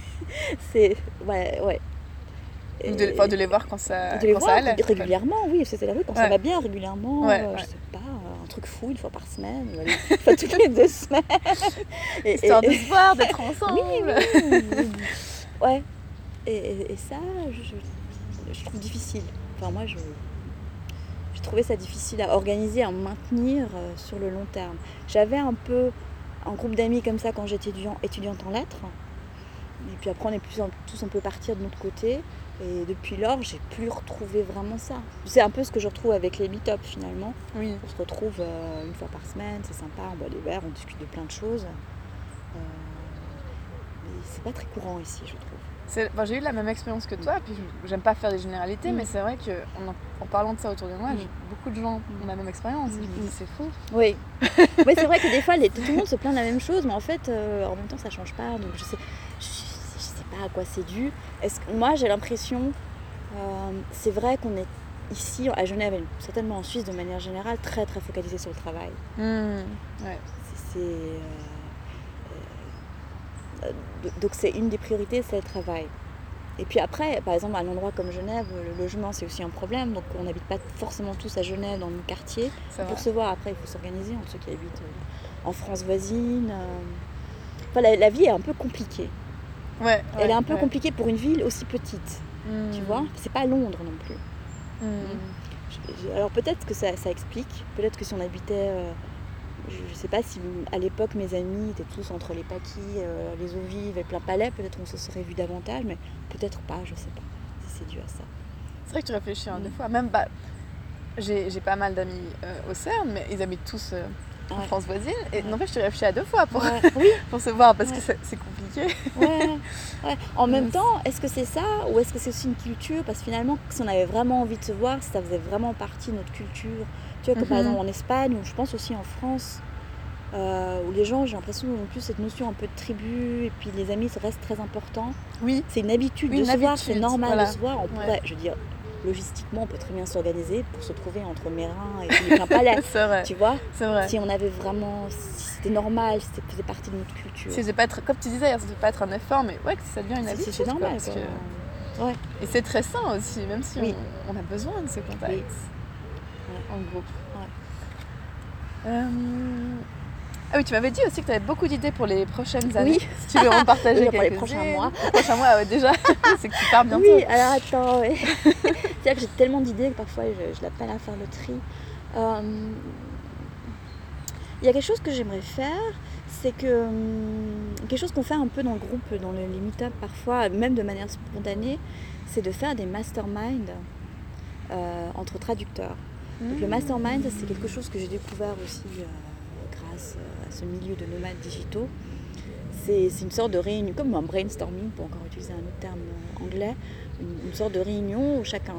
Ouais. De les voir quand ça allait. Régulièrement, oui, c'était la rue, quand ça va bien régulièrement, je sais pas, un truc fou une fois par semaine, enfin toutes les 2 semaines. Histoire de se voir, d'être ensemble. Oui. Ouais. Et ça, je trouve difficile. Enfin, moi, j'ai trouvé ça difficile à organiser, à maintenir sur le long terme. J'avais un peu un groupe d'amis comme ça quand j'étais étudiante en lettres. Et puis après, on est tous un peu partis de notre côté. Et depuis lors, j'ai plus retrouvé vraiment ça. C'est un peu ce que je retrouve avec les meet-up finalement. Oui. On se retrouve une fois par semaine, c'est sympa, on boit des verres, on discute de plein de choses. Mais c'est pas très courant ici, je trouve. J'ai eu la même expérience que toi, puis j'aime pas faire des généralités, mais c'est vrai qu'en parlant de ça autour de moi, beaucoup de gens ont la même expérience. Et je me dis, c'est faux. Oui. Oui, c'est vrai que des fois, tout le monde se plaint de la même chose, mais en fait, en même temps, ça change pas. Donc je sais pas à quoi c'est dû. Moi, j'ai l'impression, c'est vrai qu'on est ici, à Genève, et certainement en Suisse de manière générale, très très focalisé sur le travail. Ouais. Donc c'est une des priorités, c'est le travail. Et puis après, par exemple, à un endroit comme Genève, le logement, c'est aussi un problème. Donc on n'habite pas forcément tous à Genève, dans le même quartier. Pour se voir, après, il faut s'organiser entre ceux qui habitent en France voisine. Enfin, la vie est un peu compliquée. Elle est un peu compliquée pour une ville aussi petite. Tu vois, c'est pas Londres non plus. Alors peut-être que ça explique. Peut-être que si on habitait... je sais pas si à l'époque mes amis étaient tous entre les Paquis, les Eaux Vives et plein palais, peut-être on se serait vu davantage, mais peut-être pas, je sais pas si c'est dû à ça. C'est vrai que tu réfléchis deux fois. Même j'ai pas mal d'amis au CERN, mais ils habitent tous en France voisine. Et n'empêche, tu réfléchis à deux fois pour se voir parce que c'est compliqué. En même temps, est-ce que c'est ça ou est-ce que c'est aussi une culture? Parce que finalement, si on avait vraiment envie de se voir, si ça faisait vraiment partie de notre culture. Tu vois, comme par exemple en Espagne, ou je pense aussi en France, où les gens, j'ai l'impression, ont plus cette notion un peu de tribu, et puis les amis, ça reste très important. Oui. C'est une habitude de se voir, c'est normal de se voir. On pourrait, je veux dire, logistiquement, on peut très bien s'organiser pour se trouver entre Meyrin et les plein palais. C'est vrai. Tu vois? C'est vrai. Si on avait vraiment, si c'était normal, si ça faisait partie de notre culture. Ça devait pas être, comme tu disais, ça ne devait pas être un effort, mais que ça devient une habitude. C'est normal. Parce que... Et c'est très sain aussi, même si on a besoin de ce contact en groupe. Ah oui, tu m'avais dit aussi que tu avais beaucoup d'idées pour les prochaines années. Oui. Si tu veux en partager pour les prochains mois. Les prochains mois, déjà, c'est que tu pars bientôt. Oui, alors attends, c'est-à-dire que j'ai tellement d'idées que parfois je la peine à faire le tri. Il y a quelque chose que j'aimerais faire, c'est que quelque chose qu'on fait un peu dans le groupe, dans les meet-up parfois, même de manière spontanée, c'est de faire des masterminds entre traducteurs. Donc le mastermind, c'est quelque chose que j'ai découvert aussi grâce à ce milieu de nomades digitaux. C'est une sorte de réunion, comme un brainstorming, pour encore utiliser un autre terme anglais, une sorte de réunion où chacun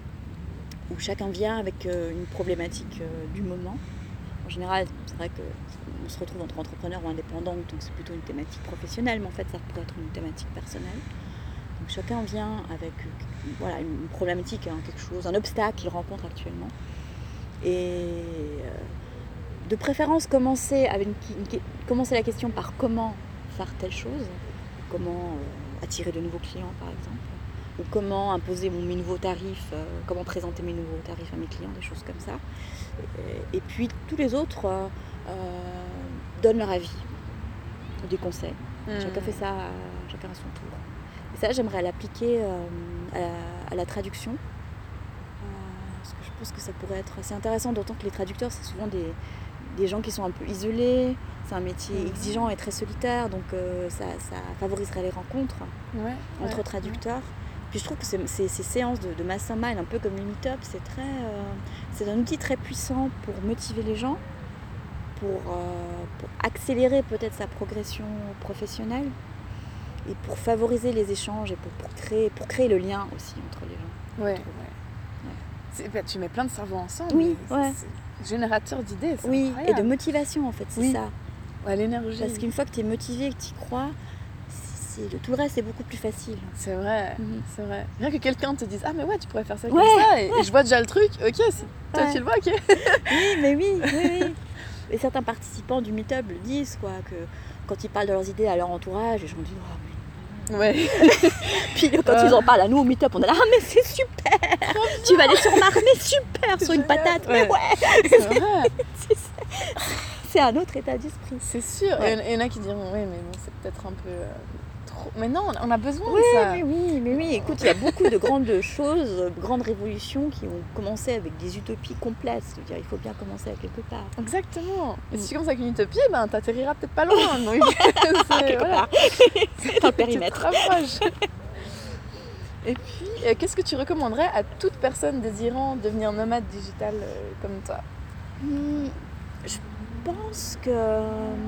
vient avec une problématique du moment. En général, c'est vrai qu'on se retrouve entre entrepreneurs ou indépendants, donc c'est plutôt une thématique professionnelle, mais en fait ça pourrait être une thématique personnelle. Donc chacun vient avec une problématique, quelque chose, un obstacle qu'il rencontre actuellement. Et de préférence commencer la question par comment faire telle chose, comment attirer de nouveaux clients par exemple, ou comment imposer mes nouveaux tarifs, comment présenter mes nouveaux tarifs à mes clients, des choses comme ça. Et puis tous les autres donnent leur avis, des conseils. Chacun fait ça, chacun à son tour. Et ça, j'aimerais l'appliquer à la traduction. Parce que je pense que ça pourrait être assez intéressant, d'autant que les traducteurs, c'est souvent des gens qui sont un peu isolés. C'est un métier exigeant et très solitaire, donc ça favoriserait les rencontres entre traducteurs. Puis je trouve que ces séances de mastermind, un peu comme les meet-up, c'est un outil très puissant pour motiver les gens, pour accélérer peut-être sa progression professionnelle et pour favoriser les échanges et pour créer le lien aussi entre les gens. Tu mets plein de cerveaux ensemble. C'est générateur d'idées. Oui, et de motivation en fait, c'est ça. L'énergie. Parce qu'une fois que tu es motivé et que tu y crois, tout le reste c'est beaucoup plus facile. C'est vrai, c'est vrai. Rien que quelqu'un te dise, ah mais tu pourrais faire ça comme ça, et je vois déjà le truc, ok, toi tu le vois, ok. Oui. Et certains participants du meet-up le disent, que quand ils parlent de leurs idées à leur entourage, les gens disent, Puis quand ils en parlent à nous au meet-up, on est là, ah mais c'est super, tu vas aller sur Mars, mais super, sur une patate, mais c'est vrai. C'est un autre état d'esprit. C'est sûr, il y en a qui diront, mais bon, c'est peut-être un peu trop... Mais non, on a besoin de ça. Mais oui, écoute, il y a beaucoup de grandes choses, grandes révolutions qui ont commencé avec des utopies complètes. C'est-à-dire, il faut bien commencer à quelque part. Exactement. Et si tu commences avec une utopie, t'atterriras peut-être pas loin. Donc, c'est dans le périmètre. Et puis, qu'est-ce que tu recommanderais à toute personne désirant devenir nomade digital comme toi? Je pense que... Alors,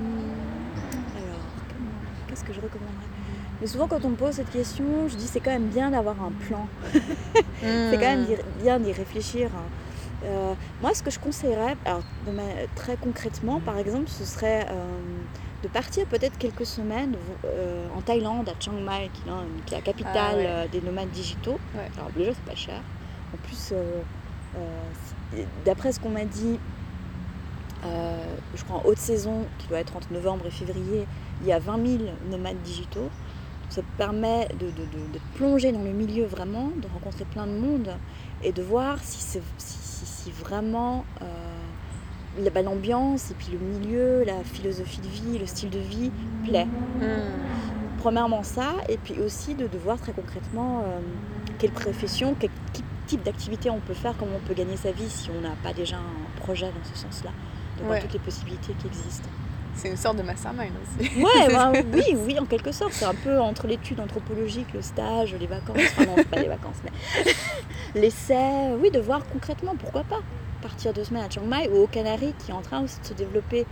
qu'est-ce que je recommanderais? Mais souvent quand on me pose cette question, je dis c'est quand même bien d'avoir un plan. C'est quand même bien d'y réfléchir. Moi, ce que je conseillerais, alors, très concrètement, par exemple, ce serait de partir peut-être quelques semaines en Thaïlande, à Chiang Mai, qui est la capitale des nomades digitaux. Alors déjà, c'est pas cher. En plus, D'après ce qu'on m'a dit, je crois en haute saison, qui doit être entre novembre et février, il y a 20 000 nomades digitaux. Ça permet de plonger dans le milieu vraiment, de rencontrer plein de monde et de voir si vraiment l'ambiance et puis le milieu, la philosophie de vie, le style de vie plaît. Premièrement ça, et puis aussi de voir très concrètement quelle profession, quel type d'activité on peut faire, comment on peut gagner sa vie si on n'a pas déjà un projet dans ce sens-là, de voir toutes les possibilités qui existent. C'est une sorte de mastermind aussi. Oui, en quelque sorte. C'est un peu entre l'étude anthropologique, le stage, les vacances. Enfin non, pas les vacances, mais l'essai. Oui, de voir concrètement, pourquoi pas partir 2 semaines à Chiang Mai ou aux Canaries, qui est en train aussi de se développer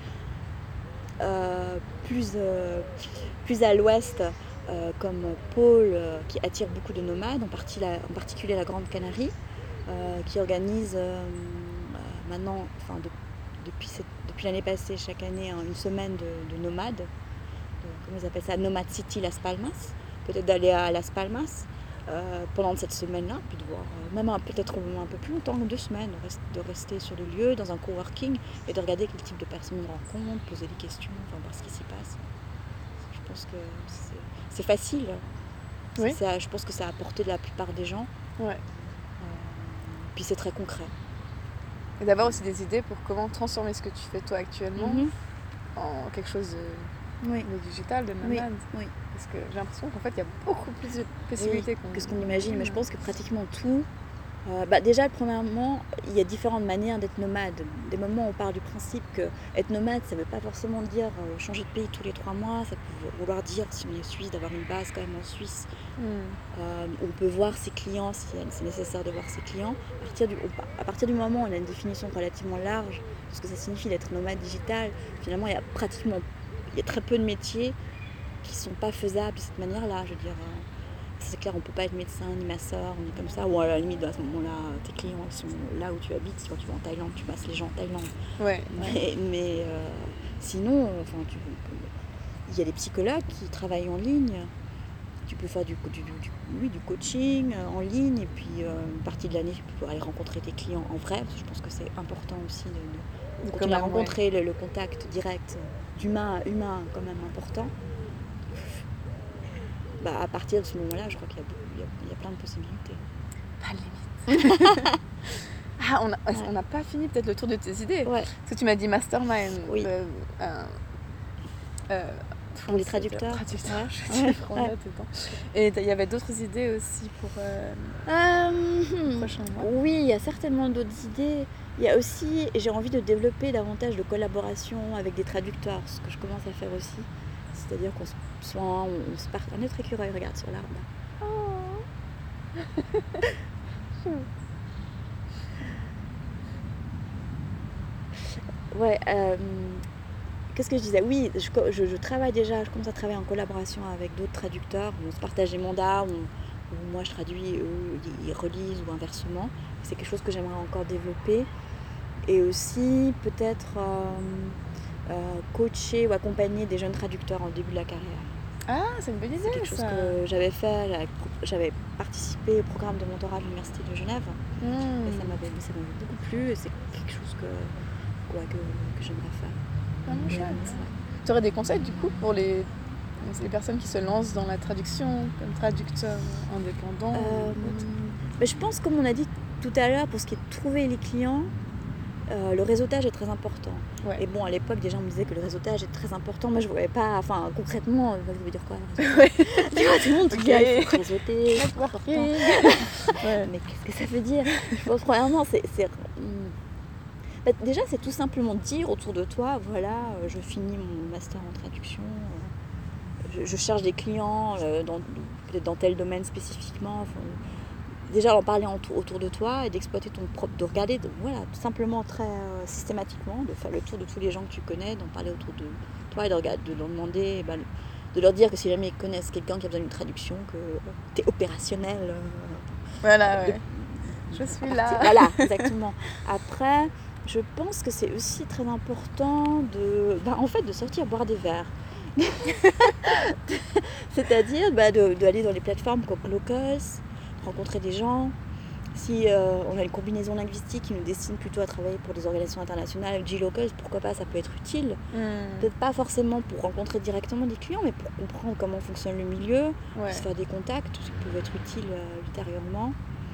plus à l'ouest comme pôle qui attire beaucoup de nomades, en particulier la Grande Canarie, qui organise maintenant, depuis l'année passée, chaque année, une semaine de nomades. Comment ils appellent ça, Nomad City Las Palmas. Peut-être d'aller à Las Palmas pendant cette semaine-là, puis de voir, même peut-être un peu plus longtemps, 2 semaines, de rester sur le lieu, dans un coworking, et de regarder quel type de personnes on rencontre, poser des questions, voir ce qui s'y passe. Je pense que c'est facile. Oui. Je pense que c'est à portée de la plupart des gens. Ouais. Puis c'est très concret. Et d'avoir aussi des idées pour comment transformer ce que tu fais toi actuellement en quelque chose de digital, de nomade. Oui. Parce que j'ai l'impression qu'en fait, il y a beaucoup plus de possibilités que ce qu'on imagine. Mais je pense que pratiquement tout... déjà, premièrement, il y a différentes manières d'être nomade. Des moments où on part du principe que être nomade, ça ne veut pas forcément dire changer de pays tous les 3 mois. Ça peut vouloir dire, si on est suisse, d'avoir une base quand même en Suisse. On peut voir ses clients, si c'est nécessaire de voir ses clients. À partir du moment où on a une définition relativement large de ce que ça signifie d'être nomade digital, finalement, il y a très peu de métiers qui ne sont pas faisables de cette manière-là. Je veux dire... C'est clair, on ne peut pas être médecin ni masseur, ni comme ça. Ou à la limite, à ce moment-là, tes clients ils sont là où tu habites. Quand tu vas en Thaïlande, tu masses les gens en Thaïlande. Mais sinon, il y a des psychologues qui travaillent en ligne. Tu peux faire du coaching en ligne. Et puis, une partie de l'année, tu peux aller rencontrer tes clients en vrai. Parce que je pense que c'est important aussi de continuer à rencontrer le contact direct d'humain à humain, quand même important. À partir de ce moment-là, je crois qu'il y a plein de possibilités. Pas de limite. On n'a pas fini peut-être le tour de tes idées. Ouais. Parce que tu m'as dit mastermind. Oui. Pour les traducteurs. Et il y avait d'autres idées aussi pour prochain mois. Oui, il y a certainement d'autres idées. Il y a aussi, j'ai envie de développer davantage de collaboration avec des traducteurs, ce que je commence à faire aussi. C'est-à-dire qu'on se part. Un autre écureuil, regarde sur l'arbre là. Ouais, qu'est-ce que je disais ? Oui, je travaille déjà, je commence à travailler en collaboration avec d'autres traducteurs. On se partage les mandats, où moi je traduis, eux ils relisent ou inversement. C'est quelque chose que j'aimerais encore développer. Et aussi peut-être coacher ou accompagner des jeunes traducteurs en début de la carrière. Ah, c'est une bonne idée. C'est quelque chose que j'avais fait, j'avais participé au programme de mentorat de l'Université de Genève. Et ça m'avait beaucoup plu et c'est quelque chose que j'aimerais faire. Vraiment chouette. Tu aurais des conseils du coup pour les personnes qui se lancent dans la traduction comme traducteurs indépendants mais je pense, comme on a dit tout à l'heure, pour ce qui est de trouver les clients, le réseautage est très important. Ouais. Et bon, à l'époque, déjà, on me disait que le réseautage est très important. Moi, je ne voyais pas, enfin, concrètement, ça veut dire quoi ? Tu vois, tout le monde te dit, il faut réseauter, c'est important. Mais qu'est-ce que ça veut dire ? Je pense, premièrement, déjà, c'est tout simplement dire autour de toi, voilà, je finis mon master en traduction, je cherche des clients, peut-être dans tel domaine spécifiquement. Déjà en parler autour de toi et d'exploiter de regarder, tout simplement très systématiquement, de faire le tour de tous les gens que tu connais, d'en parler autour de toi et de leur demander, de leur dire que si jamais ils connaissent quelqu'un qui a besoin d'une traduction, que tu es opérationnel. Voilà, ouais. Je suis là. Voilà, exactement. Après, je pense que c'est aussi très important de sortir boire des verres. C'est-à-dire d'aller dans les plateformes comme Locals, rencontrer des gens. Si on a une combinaison linguistique qui nous destine plutôt à travailler pour des organisations internationales avec G-Locals, pourquoi pas, ça peut être utile. Peut-être pas forcément pour rencontrer directement des clients, mais pour comprendre comment fonctionne le milieu, Ouais. se faire des contacts, qui peuvent être utiles ultérieurement.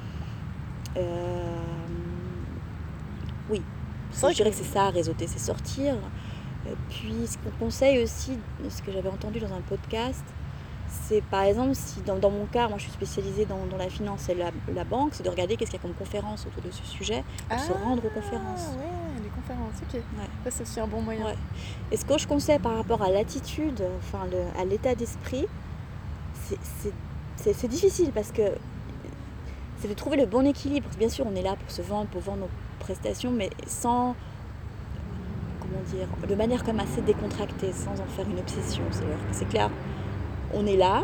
Oui, C'est vrai je dirais que- que c'est ça, réseauter, c'est sortir. Puis ce qu'on conseille aussi, ce que j'avais entendu dans un podcast, c'est par exemple, si dans mon cas, moi je suis spécialisée dans la finance et la banque, c'est de regarder qu'est-ce qu'il y a comme conférences autour de ce sujet, et de se rendre aux conférences. Ouais, les conférences, ok. Ouais. Ça, c'est aussi un bon moyen. Ouais. Et ce que je conseille par rapport à l'attitude, à l'état d'esprit, c'est difficile parce que c'est de trouver le bon équilibre. Bien sûr, on est là pour vendre nos prestations, mais sans, comment dire, de manière quand même assez décontractée, sans en faire une obsession. C'est clair, on est là,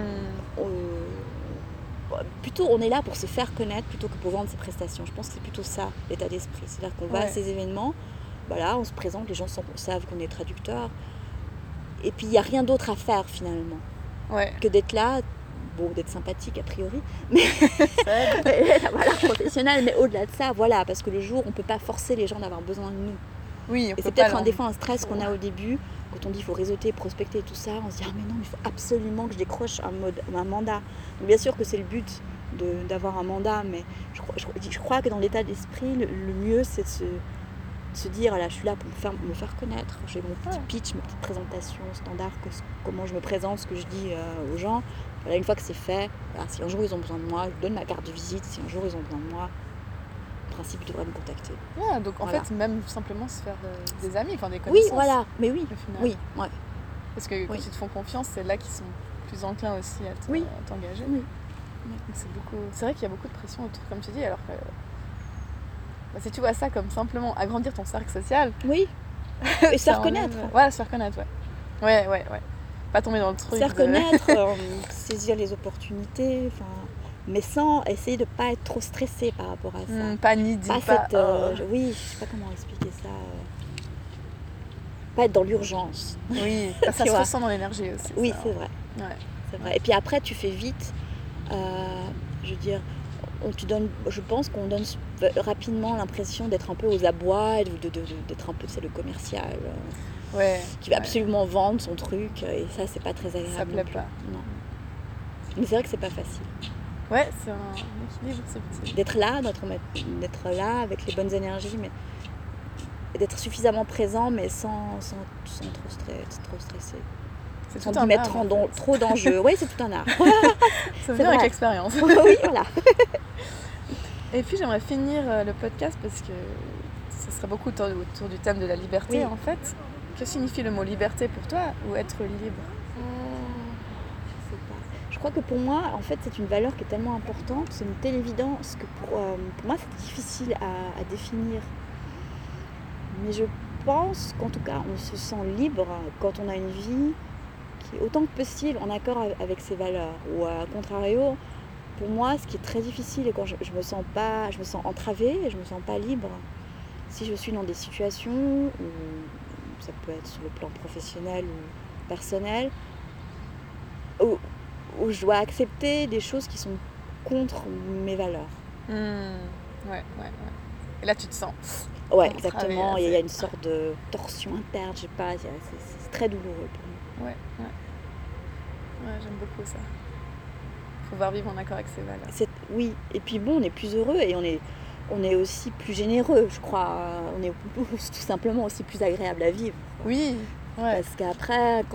plutôt on est là pour se faire connaître plutôt que pour vendre ses prestations. Je pense que c'est plutôt ça, l'état d'esprit. C'est-à-dire qu'on va à ces événements, voilà, on se présente, les gens savent qu'on est traducteur, et puis il n'y a rien d'autre à faire finalement que d'être là, d'être sympathique a priori, mais voilà, professionnel, mais au-delà de ça, voilà, parce que le jour, on ne peut pas forcer les gens d'avoir besoin de nous. Oui, et c'est peut-être des fois un stress qu'on a au début, quand on dit qu'il faut réseauter, prospecter et tout ça, on se dit ah mais non, il faut absolument que je décroche un mandat. Donc bien sûr que c'est le but d'avoir un mandat, mais je crois que dans l'état d'esprit, le mieux c'est de se dire là, je suis là pour me faire connaître, j'ai mon petit pitch, ma petite présentation standard, comment je me présente, ce que je dis aux gens. Voilà, une fois que c'est fait, voilà, si un jour ils ont besoin de moi, je donne ma carte de visite, si un jour ils ont besoin de moi, en principe ils devraient me contacter. Ouais, donc en fait, même simplement se faire des amis, des connaissances. Oui, voilà, mais oui, au final. oui, ouais. Parce que quand ils te font confiance, c'est là qu'ils sont plus enclins aussi à t'engager. Oui. C'est vrai qu'il y a beaucoup de pression autour, comme tu dis, alors que si tu vois ça comme simplement agrandir ton cercle social. Oui. Et se faire connaître. Voilà, se faire connaître, ouais. Ouais. Pas tomber dans le truc. Se faire connaître, saisir les opportunités, mais sans essayer de ne pas être trop stressé par rapport à ça. Pas needy, oui, je sais pas comment expliquer ça. Pas être dans l'urgence. Oui, ça se ressent dans l'énergie aussi. Oui, ça, c'est vrai. Ouais. C'est vrai. Et puis après, tu fais vite. Je veux dire, je pense qu'on donne rapidement l'impression d'être un peu aux abois, d'être un peu, c'est le commercial. Qui va absolument vendre son truc, et ça, c'est pas très agréable. Ça plaît pas. Non. Mais c'est vrai que c'est pas facile. Ouais, c'est un équilibre, c'est petit. D'être là avec les bonnes énergies, mais d'être suffisamment présent, mais sans trop stresser. C'est sans tout un mettre art, trop d'enjeux. Oui, c'est tout un art. Ça vient avec l'expérience. Oui, voilà. Et puis j'aimerais finir le podcast parce que ça serait beaucoup autour du thème de la liberté en fait. Que signifie le mot liberté pour toi ou être libre? Je sais pas. Je crois que pour moi, en fait, c'est une valeur qui est tellement importante, c'est une telle évidence que pour moi, c'est difficile à définir. Mais je pense qu'en tout cas, on se sent libre quand on a une vie qui est autant que possible en accord avec ses valeurs. Ou à contrario, pour moi, ce qui est très difficile, et quand je me sens entravée et je me sens pas libre, si je suis dans des situations où ça peut être sur le plan professionnel ou personnel, où je dois accepter des choses qui sont contre mes valeurs. Ouais. Et là, tu te sens. Ouais, exactement. Il y a une sorte de torsion interne, je sais pas, c'est très douloureux pour moi. Ouais, j'aime beaucoup ça. Pouvoir vivre en accord avec ses valeurs. Oui, et puis bon, on est plus heureux et on est aussi plus généreux, je crois. On est tout simplement aussi plus agréable à vivre. Oui, ouais. Parce qu'après,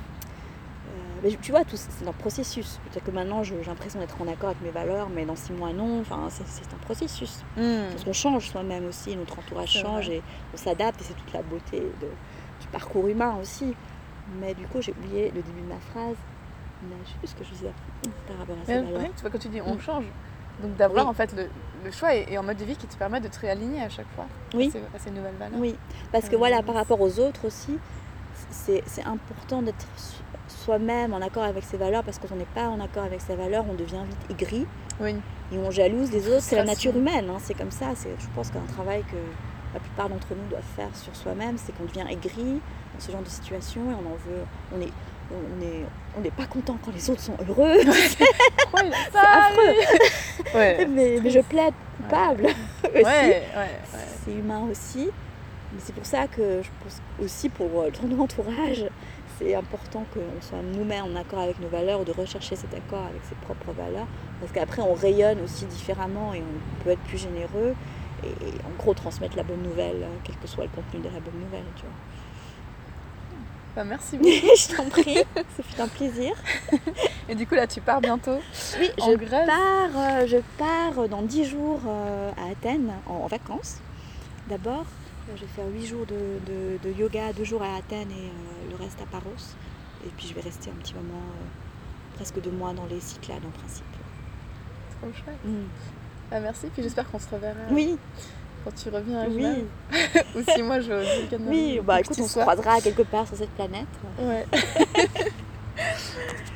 mais tu vois, c'est un processus. Peut-être que maintenant, j'ai l'impression d'être en accord avec mes valeurs, mais dans 6 mois, non. Enfin, c'est un processus. Parce qu'on change soi-même aussi, notre entourage change et on s'adapte, et c'est toute la beauté du parcours humain aussi. Mais du coup, j'ai oublié le début de ma phrase. Mais je sais plus ce que je disais par rapport à ces valeurs. Tu vois, quand tu dis on change, donc d'avoir en fait le choix et en mode de vie qui te permet de te réaligner à chaque fois à ces nouvelles valeurs. Oui, parce que voilà, par rapport aux autres aussi, c'est important d'être soi-même en accord avec ses valeurs, parce que quand on n'est pas en accord avec ses valeurs, on devient vite aigri et on jalouse les autres. C'est la nature humaine, c'est comme ça. Je pense qu'un travail que la plupart d'entre nous doivent faire sur soi-même, c'est qu'on devient aigri dans ce genre de situation et on n'est pas content quand les autres sont heureux. Oh, il a C'est affreux. Ouais. mais je plaide coupable aussi. Ouais. C'est humain aussi. Mais c'est pour ça que je pense aussi pour ton entourage, c'est important qu'on soit nous-mêmes en accord avec nos valeurs ou de rechercher cet accord avec ses propres valeurs. Parce qu'après, on rayonne aussi différemment et on peut être plus généreux et en gros transmettre la bonne nouvelle, quel que soit le contenu de la bonne nouvelle. Tu vois. Bah, merci beaucoup. Je t'en prie, ce fut un plaisir. Et du coup, là, tu pars bientôt Oui, en Grèce. je pars dans 10 jours à Athènes en vacances. D'abord, je vais faire 8 jours de yoga, 2 jours à Athènes et le reste à Paros. Et puis je vais rester un petit moment, presque 2 mois dans les Cyclades en principe. Trop chouette. Mm. Bah, merci, puis j'espère qu'on se reverra Oui, quand tu reviens à oui, Genève. Ou si moi je vais aux îles Canaries. oui. Bah écoute, on se soir. croisera quelque part sur cette planète. Ouais.